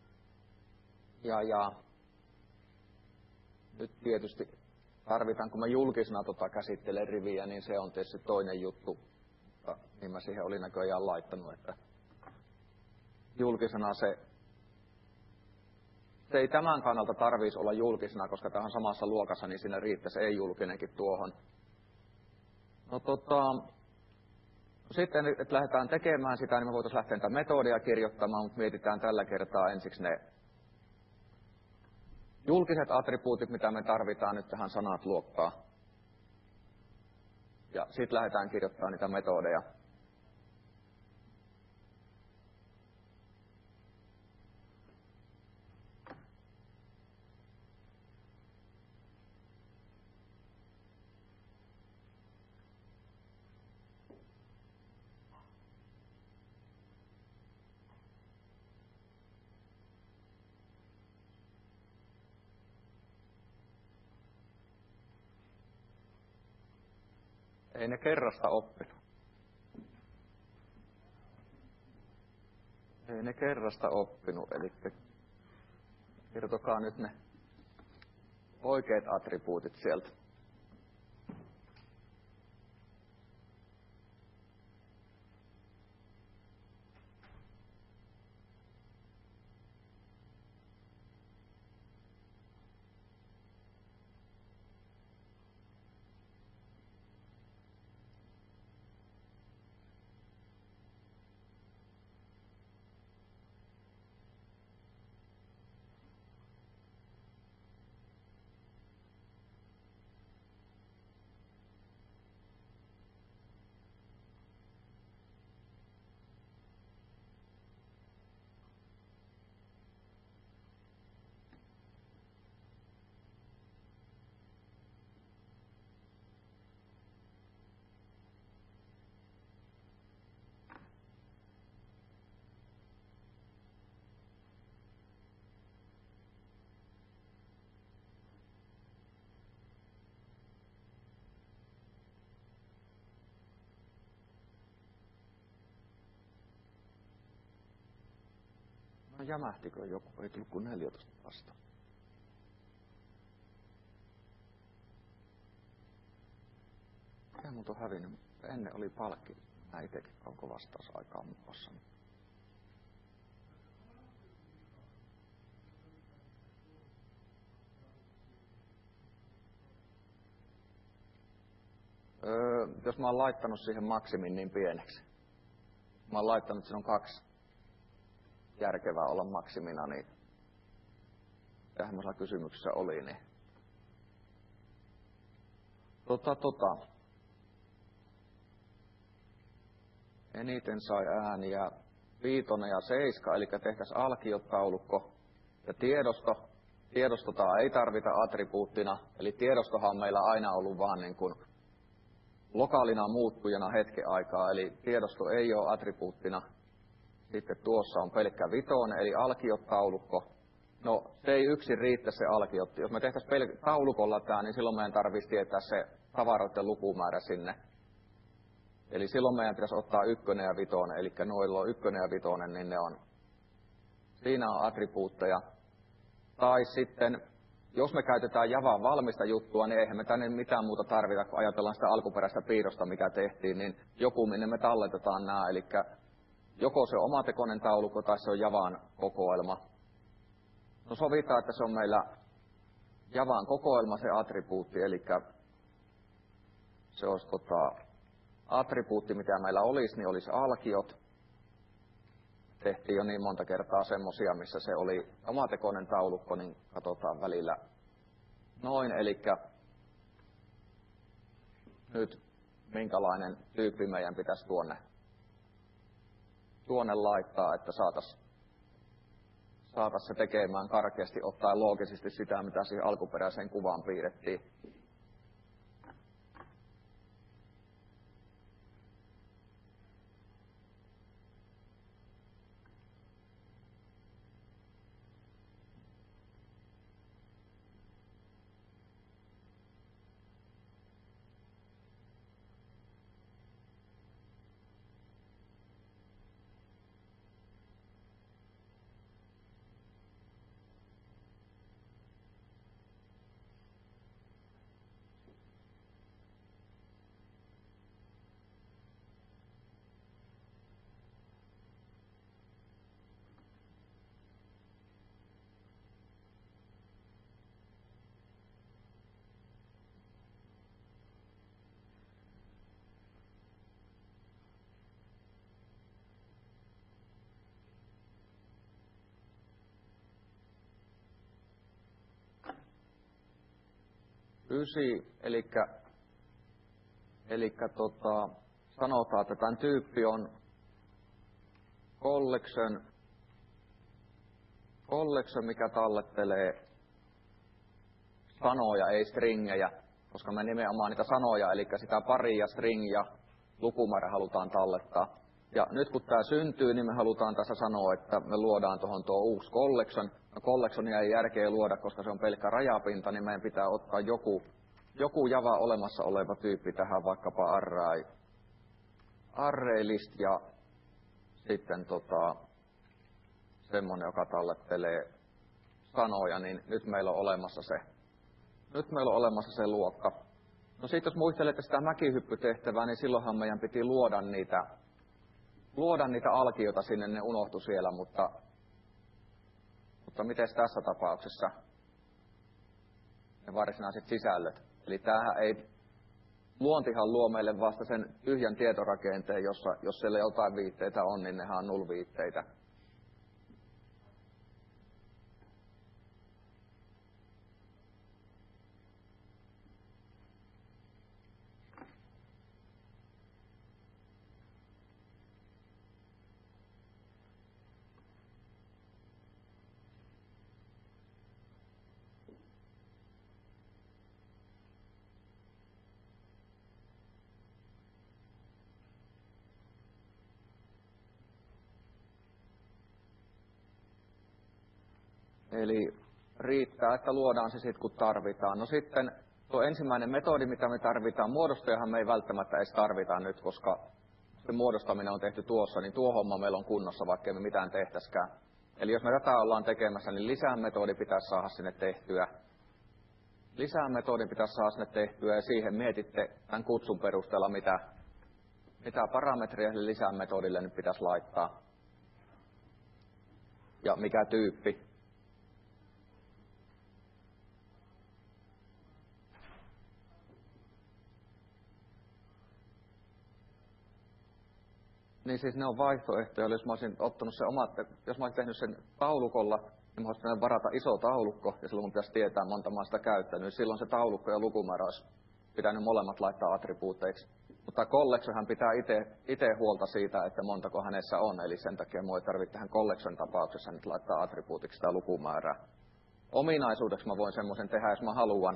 nyt tietysti tarvitaan, kun me julkisena käsitteleriviä, niin se on tietysti toinen juttu. Niin mä siihen olin näköjään laittanut, että julkisena se ei tämän kannalta tarvitsisi olla julkisena, koska tämä on samassa luokassa, niin siinä riittäisi ei-julkinenkin tuohon. Sitten, että lähdetään tekemään sitä, niin me voitaisiin lähteä niitä metodeja kirjoittamaan, mutta mietitään tällä kertaa ensiksi ne julkiset attribuutit, mitä me tarvitaan nyt tähän sanat-luokkaan. Ja sitten lähdetään kirjoittamaan niitä metodeja. Ei ne kerrasta oppinut. Eli kertokaa nyt ne oikeat attribuutit sieltä. No jämähtikö joku? Ei tullut kuin 14 vasta. Mikä mut on hävinnyt? Ennen oli palkki. Mä itekin onko vastausaikaa muassa. Jos mä oon laittanut siihen maksimin niin pieneksi. Mä oon laittanut, että siinä on 2 järkevää olla maksimina, niin tämmöisellä kysymyksessä oli, niin eniten sai ääniä 5 ja 7, eli tehtäisiin alkiotaulukko ja tiedostota ei tarvita attribuuttina, eli tiedostohan on meillä aina ollut vaan niin kuin lokaalina muuttujana hetken aikaa, eli tiedosto ei ole attribuuttina. Sitten tuossa on pelkkä 5, eli alkiotaulukko. No, se ei yksin riitä se alkiotti. Jos me tehtäisiin taulukolla tämä, niin silloin meidän tarvitsisi tietää se tavaroiden lukumäärä sinne. Eli silloin meidän pitäisi ottaa 1 ja 5, eli noilla on 1 ja 5, niin ne on, siinä on attribuutteja. Tai sitten, jos me käytetään Javaan valmista juttua, niin eihän me tänne mitään muuta tarvita, kun ajatellaan sitä alkuperäistä piirrosta, mikä tehtiin, niin joku, minne me talletetaan nämä, eli joko se on omatekoinen taulukko tai se on Javaan kokoelma. No sovitaan, että se on meillä Javaan kokoelma se attribuutti, eli se olisi attribuutti, mitä meillä olisi, niin olisi alkiot. Tehtiin jo niin monta kertaa semmosia, missä se oli omatekoinen taulukko, niin katsotaan välillä noin. Eli nyt minkälainen tyyppi meidän pitäisi tuonne laittaa, että saataisiin se tekemään karkeasti ottaen loogisesti sitä, mitä siihen alkuperäiseen kuvaan piirrettiin. Eli sanotaan, että tämän tyyppi on collection, mikä tallettelee sanoja, ei stringejä, koska me nimenomaan niitä sanoja, eli sitä paria, string ja lukumäärä halutaan tallettaa. Ja nyt kun tämä syntyy, niin me halutaan tässä sanoa, että me luodaan tuohon tuo uusi collection. No collectionia ei järkeä luoda, koska se on pelkkä rajapinta, niin meidän pitää ottaa joku Java olemassa oleva tyyppi tähän, vaikkapa array list ja sitten semmoinen, joka tallettelee sanoja, niin nyt meillä on olemassa se luokka. No sitten jos muistelette sitä mäkihyppytehtävää, niin silloinhan meidän piti luoda niitä alkioita sinne, ne unohtui siellä, mutta miten tässä tapauksessa ne varsinaiset sisällöt? Eli tämähän ei, luontihan luo meille vasta sen tyhjän tietorakenteen, jos siellä jotain viitteitä on, niin nehän on null-viitteitä. Eli riittää, että luodaan se sitten, kun tarvitaan. No sitten tuo ensimmäinen metodi, mitä me tarvitaan, muodostajahan me ei välttämättä edes tarvita nyt, koska se muodostaminen on tehty tuossa, niin tuo homma meillä on kunnossa, vaikka me mitään tehtäisikään. Eli jos me tätä ollaan tekemässä, niin lisää metodi pitäisi saada sinne tehtyä. Lisää metodin pitäisi saada sinne tehtyä ja siihen mietitte tämän kutsun perusteella, mitä parametreja sille lisää metodille nyt pitäisi laittaa. Ja mikä tyyppi. Niin siis ne on vaihtoehtoja, jos mä olisin ottanut jos mä olisin tehnyt sen taulukolla, niin mä olisin varata iso taulukko, ja silloin mun pitäisi tietää monta mä sitä käyttänyt, niin silloin se taulukko ja lukumäärä olisi pitänyt molemmat laittaa attribuuteiksi. Mutta collectionhan pitää itse huolta siitä, että montako hänessä on, eli sen takia mua ei tarvitse tähän collection tapauksessa nyt laittaa attribuutiksi sitä lukumäärää. Ominaisuudeksi mä voin semmoisen tehdä, jos mä haluan.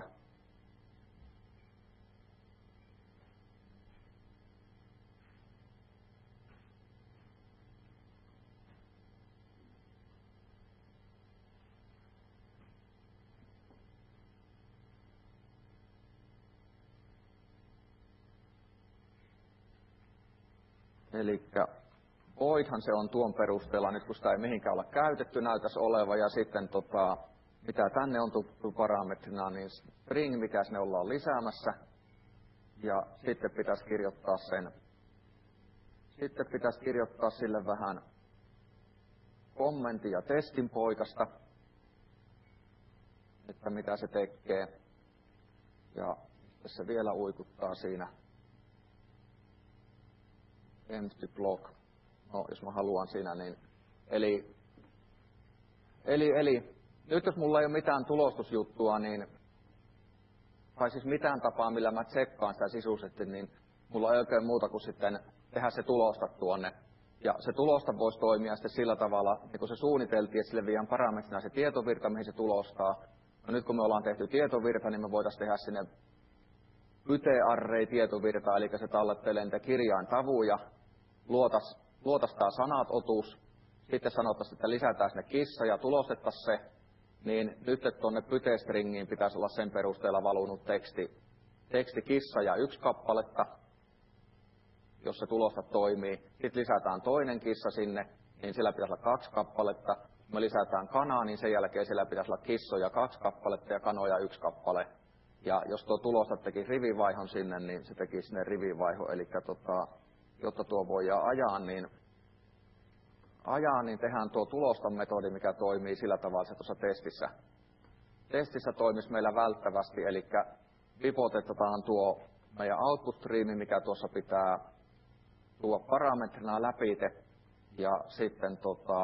Elikkä voidhan se on tuon perusteella, nyt kun sitä ei mihinkään olla käytetty, näytäisi oleva, ja sitten mitä tänne on tullut parametrina, niin string, mikä sinne ollaan lisäämässä, ja sitten pitäisi kirjoittaa sille vähän kommentin ja testin poikasta, että mitä se tekee, ja tässä vielä uikuttaa siinä empty block. No, jos mä haluan siinä, niin eli nyt jos mulla ei ole mitään tulostusjuttua, tai siis mitään tapaa, millä mä tsekkaan sitä sisuisesti, niin mulla ei oikein muuta kuin sitten tehdä se tulosta tuonne. Ja se tulosta voisi toimia sitten sillä tavalla, niin kun se suunniteltiin, että sille viian parametrina se tietovirta, mihin se tulostaa. No nyt kun me ollaan tehty tietovirta, niin me voitaisiin tehdä sinne pytearray tietovirta, eli se tallettelee niitä kirjaintavuja, luotas tää sanat otus, sitten sanottaisiin, että lisätään sinne kissa ja tulostettaisiin se, niin nyt tuonne pytestringiin pitäisi olla sen perusteella valunut teksti kissa ja 1 kappaletta, jos se tulosta toimii. Sitten lisätään toinen kissa sinne, niin sillä pitäisi olla 2 kappaletta. Me lisätään kanaa, niin sen jälkeen sillä pitäisi olla kissoja 2 kappaletta ja kanoja 1 kappale. Ja jos tuo tulosta teki rivivaihon sinne, niin se teki sinne rivivaihon, eli jotta tuo voidaan ajaa, niin tehdään tuo tulosta metodi, mikä toimii sillä tavalla, että tuossa testissä toimisi meillä välttävästi, eli pivotetaan tuo meidän output streami, mikä tuossa pitää tuo parametrina läpite, ja sitten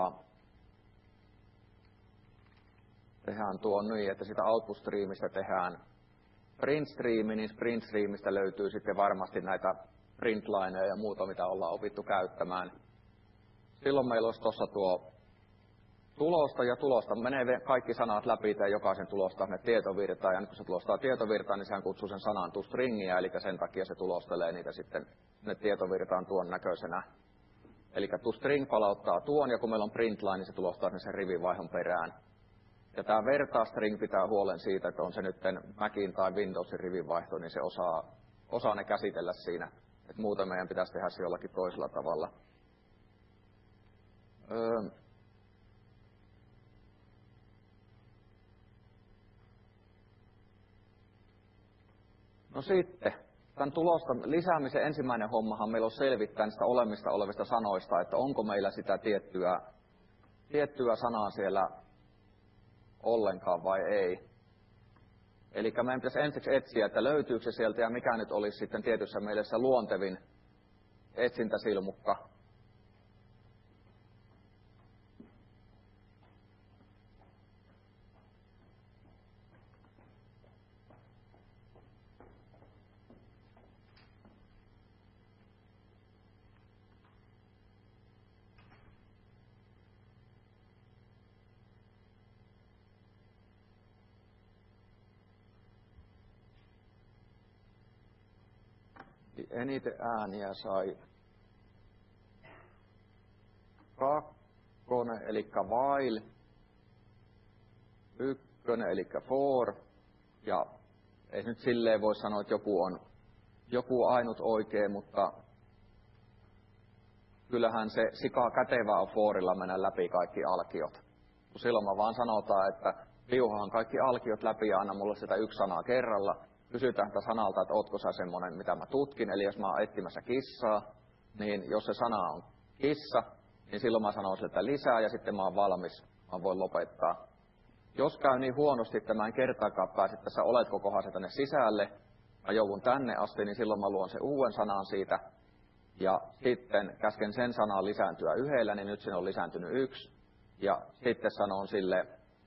tehdään tuo niin, että sitä output streamista tehdään print streami, niin print streamista löytyy sitten varmasti näitä printlineja ja muuta, mitä ollaan opittu käyttämään. Silloin meillä olisi tuossa tuo tulosta, ja tulosta menee kaikki sanat läpi, ja jokaisen tulostaa sinne tietovirtaan, ja nyt kun se tulostaa tietovirtaan, niin sehän kutsuu sen sanan to stringiä, eli sen takia se tulostelee niitä sitten sinne tietovirtaan tuon näköisenä. Eli to string palauttaa tuon, ja kun meillä on printline, niin se tulostaa sen rivivaihon perään. Ja tämä vertaa string pitää huolen siitä, että on se nyt Macin tai Windowsin rivivaihto, niin se osaa ne käsitellä siinä. Että muuten meidän pitäisi tehdä se jollakin toisella tavalla. No sitten, tämän tulosta lisäämisen ensimmäinen hommahan meillä on selvittää niistä olemista olevista sanoista, että onko meillä sitä tiettyä sanaa siellä ollenkaan vai ei. Eli meidän pitäisi ensiksi etsiä, että löytyykö se sieltä ja mikä nyt olisi sitten tietyssä mielessä luontevin etsintäsilmukka. Eniten ääniä sai 2, eli while, 1, eli for, ja ei nyt silleen voi sanoa, että joku ainut oikein, mutta kyllähän se sika kätevä on forilla mennä läpi kaikki alkiot. Silloin mä vaan sanotaan, että viuhahan kaikki alkiot läpi ja anna mulle sitä yksi sanaa kerralla. Kysytään sitä sanalta, että ootko sä semmonen, mitä mä tutkin. Eli jos mä oon etsimässä kissaa, niin jos se sana on kissa, niin silloin mä sanon sieltä lisää ja sitten mä oon valmis. Mä voin lopettaa. Jos käy niin huonosti, että mä en kertaakaan pääse tässä oletko kohdassa tänne sisälle, mä joudun tänne asti, niin silloin mä luon sen uuden sanan siitä. Ja sitten käsken sen sanan lisääntyä yhdellä, niin nyt siinä on lisääntynyt 1. Ja sitten sanon sille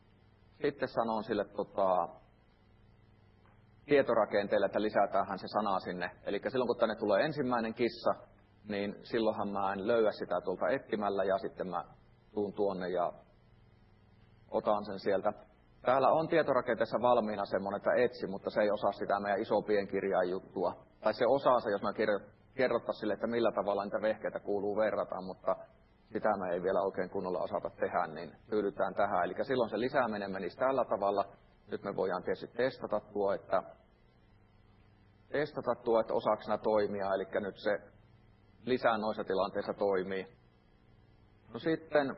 tietorakenteelle, että lisätäänhän se sana sinne. Eli silloin kun tänne tulee ensimmäinen kissa, niin silloinhan mä en löyä sitä tuolta etsimällä ja sitten mä tuun tuonne ja otan sen sieltä. Täällä on tietorakenteessa valmiina semmoinen, että etsi, mutta se ei osaa sitä meidän isompien kirjain juttua. Tai se osaa se, jos mä kerrottaisiin sille, että millä tavalla niitä vehkeitä kuuluu verrata, mutta sitä me ei vielä oikein kunnolla osata tehdä, niin tyydytään tähän. Eli silloin se lisääminen menisi tällä tavalla. Nyt me voidaan tietysti testata tuo, että osaako nämä toimia, eli nyt se lisää noissa tilanteissa toimii. No sitten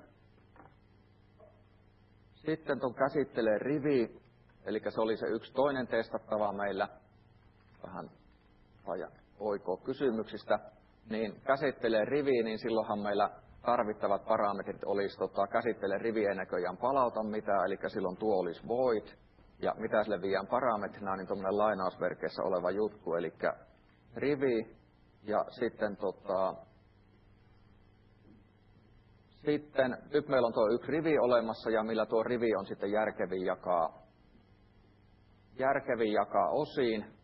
tuon käsittelee rivi, eli se oli se yksi toinen testattava meillä, vähän oikoo kysymyksistä, niin käsittelee rivi, niin silloinhan meillä tarvittavat parametrit olisi käsittelee rivi ei näköjään palauta mitään, eli silloin tuo olisi void, ja mitä sille viiään parametrina, niin tuommoinen lainausverkeissä oleva juttu, eli rivi, ja sitten nyt meillä on tuo yksi rivi olemassa, ja millä tuo rivi on sitten järkevin jakaa osiin.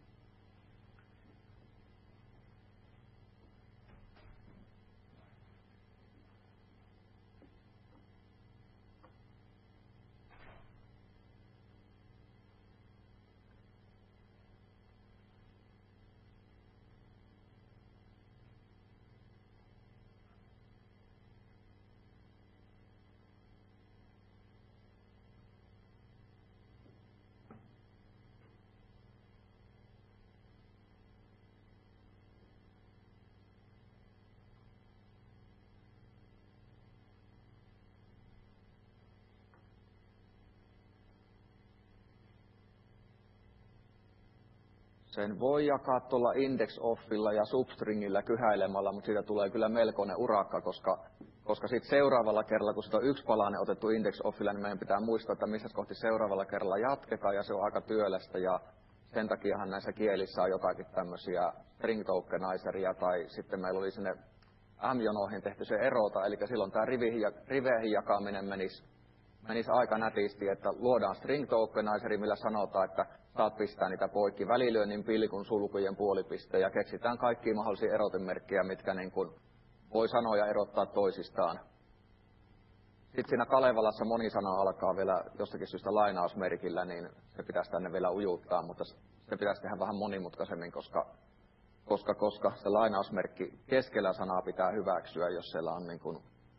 Sen voi jakaa tuolla index-offilla ja substringillä kyhäilemällä, mutta siitä tulee kyllä melkoinen urakka, koska sitten seuraavalla kerralla, kun sitä on yksi palanen otettu index-offilla, niin meidän pitää muistaa, että missä kohti seuraavalla kerralla jatketaan, ja se on aika työlästä, ja sen takiahan näissä kielissä on jotakin tämmöisiä string tokenizeria, tai sitten meillä oli sinne m-jonoihin tehty se erota, eli silloin tämä riveihin jakaminen menisi aika nätisti, että luodaan string tokenizeri, millä sanotaan, että saat pistää niitä poikki välilyönnin, pilkun, sulkujen, puolipisteen ja keksitään kaikkia mahdollisia erotemerkkejä, mitkä niin kuin voi sanoja erottaa toisistaan. Sitten siinä Kalevalassa moni sana alkaa vielä jostakin syystä lainausmerkillä, niin se pitäisi tänne vielä ujuttaa, mutta se pitäisi tehdä vähän monimutkaisemmin, koska se lainausmerkki keskellä sanaa pitää hyväksyä, jos siellä on niin kuin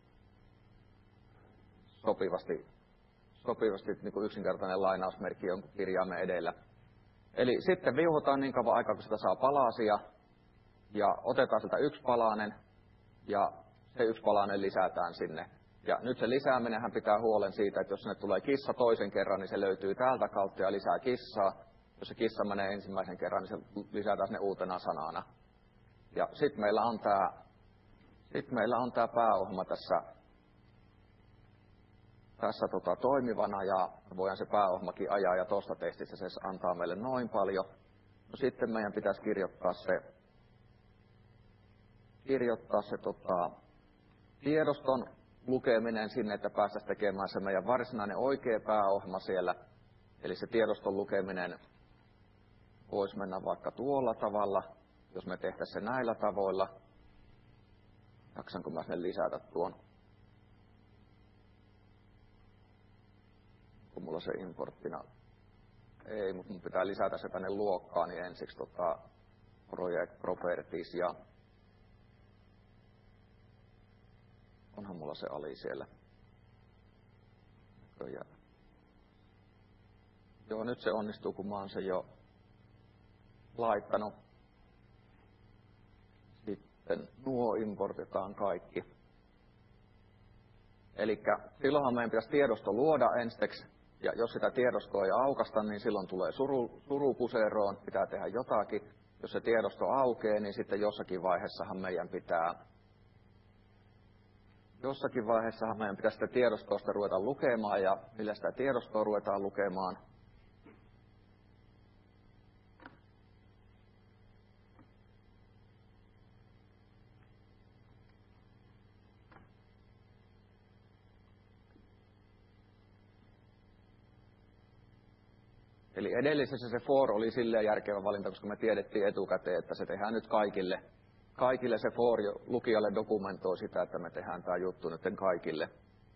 sopivasti niin kuin yksinkertainen lainausmerkki jonkun kirjaimen edellä. Eli sitten viuhutaan niin kauan aikaa, kun sitä saa palasia, ja otetaan sieltä yksi palanen, ja se yksi palanen lisätään sinne. Ja nyt se lisääminenhän pitää huolen siitä, että jos sinne tulee kissa toisen kerran, niin se löytyy täältä kautta ja lisää kissaa. Jos se kissa menee ensimmäisen kerran, niin se lisätään sinne uutena sanana. Ja sitten meillä on tämä pääohjelma tässä toimivana, ja voidaan se pääohjelmakin ajaa, ja tuosta testistä se antaa meille noin paljon. No sitten meidän pitäisi kirjoittaa se tiedoston lukeminen sinne, että päästäisiin tekemään se meidän varsinainen oikea pääohjelma siellä. Eli se tiedoston lukeminen voisi mennä vaikka tuolla tavalla, jos me tehtäisiin se näillä tavoilla. Jaksanko mä sen lisätä tuon? Kun mulla se importtina ei, mutta mun pitää lisätä se tänne luokkaan, niin ensiksi project properties, ja onhan mulla se ali siellä. Joo, nyt se onnistuu, kun mä oon sen jo laittanut. Sitten nuo importetaan kaikki. Eli silloinhan meidän pitäisi tiedosto luoda ensiksi, ja jos sitä tiedostoa ei aukasta, niin silloin tulee surupuseroon, pitää tehdä jotakin. Jos se tiedosto aukeaa, niin sitten jossakin vaiheessahan meidän pitää sitä tiedostosta ruveta lukemaan, ja millä sitä tiedostoa ruvetaan lukemaan. Eli edellisessä se for oli silleen järkevä valinta, koska me tiedettiin etukäteen, että se tehdään nyt kaikille. Kaikille se for lukijalle dokumentoi sitä, että me tehdään tämä juttu nyt kaikille.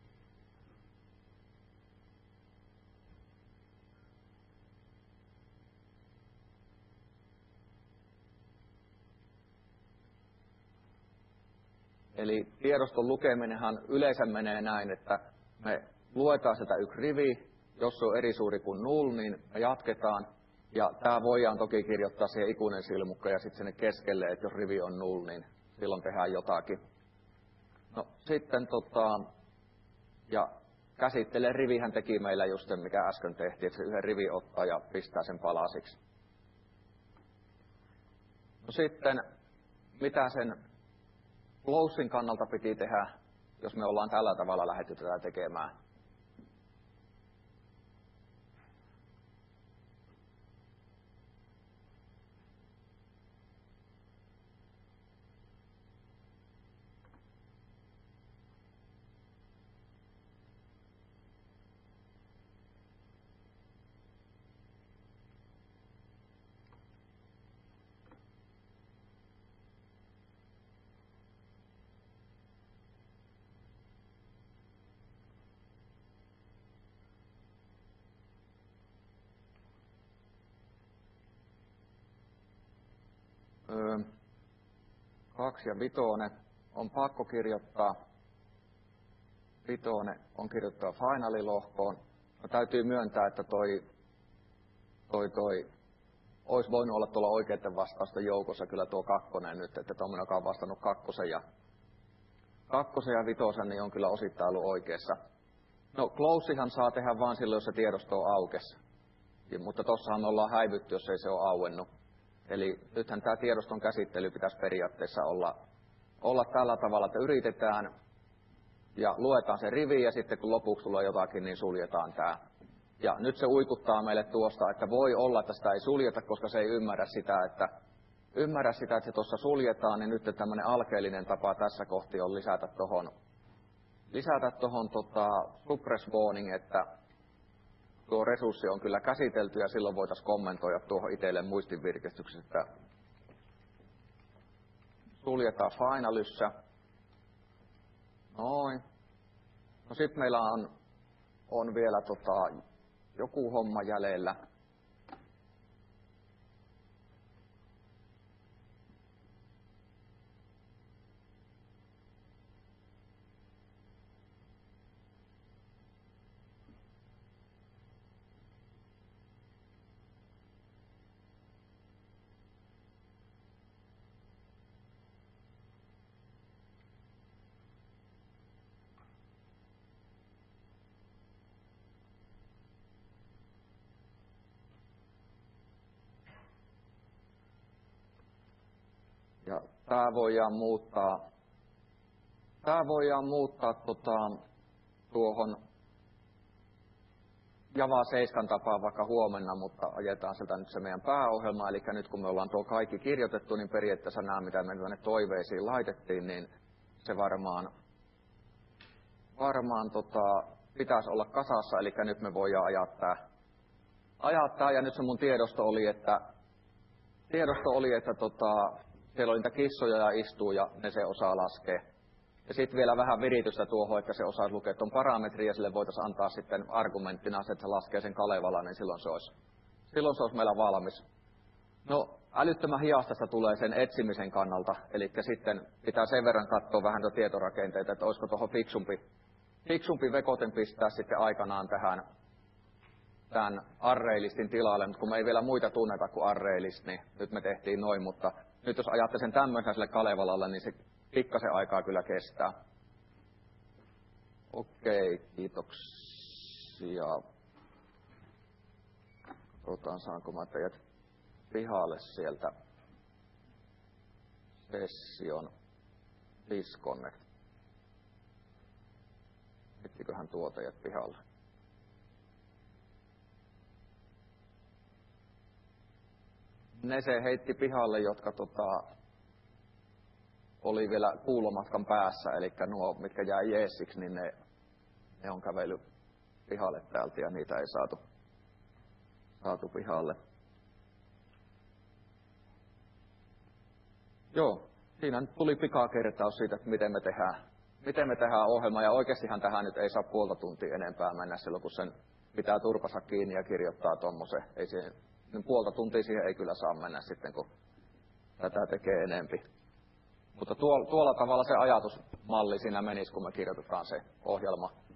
Eli tiedoston lukeminenhan yleensä menee näin, että me luetaan sitä yksi rivi. Jos se on eri suuri kuin 0, niin me jatketaan. Ja tämä voidaan toki kirjoittaa siihen ikuinen silmukka ja sitten sinne keskelle, että jos rivi on 0, niin silloin tehdään jotakin. No sitten ja käsittelee rivihän teki meillä just sen, mikä äsken tehtiin, että se yhden rivi ottaa ja pistää sen palasiksi. No sitten, mitä sen closein kannalta piti tehdä, jos me ollaan tällä tavalla lähdetty tätä tekemään? Öö, 2 ja 5 on pakko kirjoittaa. 5 on kirjoittaa finaalilohkoon. No, täytyy myöntää, että toi olisi voinut olla tuolla oikeiden vastausten joukossa kyllä tuo 2 nyt, että tuommoinen, joka on vastannut 2 ja 5, niin on kyllä osittain ollut oikeassa. No, closehan saa tehdä vaan silloin, jos se tiedosto on aukesi. Mutta tossahan me ollaan häivytty, jos ei se ole auennut. Eli nythän tämä tiedoston käsittely pitäisi periaatteessa olla tällä tavalla, että yritetään ja luetaan se rivi ja sitten kun lopuksi tulee jotakin, niin suljetaan tämä. Ja nyt se uikuttaa meille tuosta, että voi olla, että sitä ei suljeta, koska se ei ymmärrä sitä, että se tuossa suljetaan, niin nyt tämmöinen alkeellinen tapa tässä kohti on lisätä tuohon suppress warning, että tuo resurssi on kyllä käsitelty ja silloin voitaisiin kommentoida tuohon itselle muistinvirkistyksessä, että suljetaan finalyssä. Noin. No sitten meillä on vielä joku homma jäljellä. Ja tämä voidaan muuttaa tuohon Java 7 tapaan vaikka huomenna, mutta ajetaan sieltä nyt se meidän pääohjelma. Eli nyt kun me ollaan tuo kaikki kirjoitettu, niin periaatteessa nämä, mitä me tänne toiveisiin laitettiin, niin se varmaan pitäisi olla kasassa. Eli nyt me voidaan ajaa tää. Ja nyt se mun tiedosto oli, että siellä oli niitä kissoja ja istuu ja ne se osaa laskea. Ja sitten vielä vähän viritystä tuohon, että se osaa lukea tuon parametrin ja sille voitaisiin antaa sitten argumenttina se, että se laskee sen Kalevalan, niin silloin se olisi meillä valmis. No, älyttömän hiastasta tulee sen etsimisen kannalta, eli sitten pitää sen verran katsoa vähän tuota tietorakenteita, että olisiko tuohon fiksumpi vekoten pistää sitten aikanaan tämän array-listin tilalle, mutta kun me ei vielä muita tunneta kuin array-list, niin nyt me tehtiin noin, mutta nyt jos ajatte sen tämmöisen sille Kalevalalle, niin se pikkasen aikaa kyllä kestää. Okei, kiitoksia. Katsotaan, saanko mä teidät pihalle sieltä session disconnect. Heittiköhän tuo teidät pihalle? Ne se heitti pihalle, jotka oli vielä kuulomatkan päässä, eli nuo, mitkä jäi jeesiksi, niin ne on kävellyt pihalle täältä ja niitä ei saatu pihalle. Joo, siinä nyt tuli pikakertaus siitä, että miten me tehdään ohjelma, ja oikeastihan tähän nyt ei saa puolta tuntia enempää mennä silloin, kun sen pitää turpansa kiinni ja kirjoittaa tommosen. Ei siihen, niin puolta tuntia siihen ei kyllä saa mennä sitten, kun tätä tekee enempi. Mutta tuolla tavalla se ajatusmalli siinä menisi, kun me kirjoitetaan se ohjelma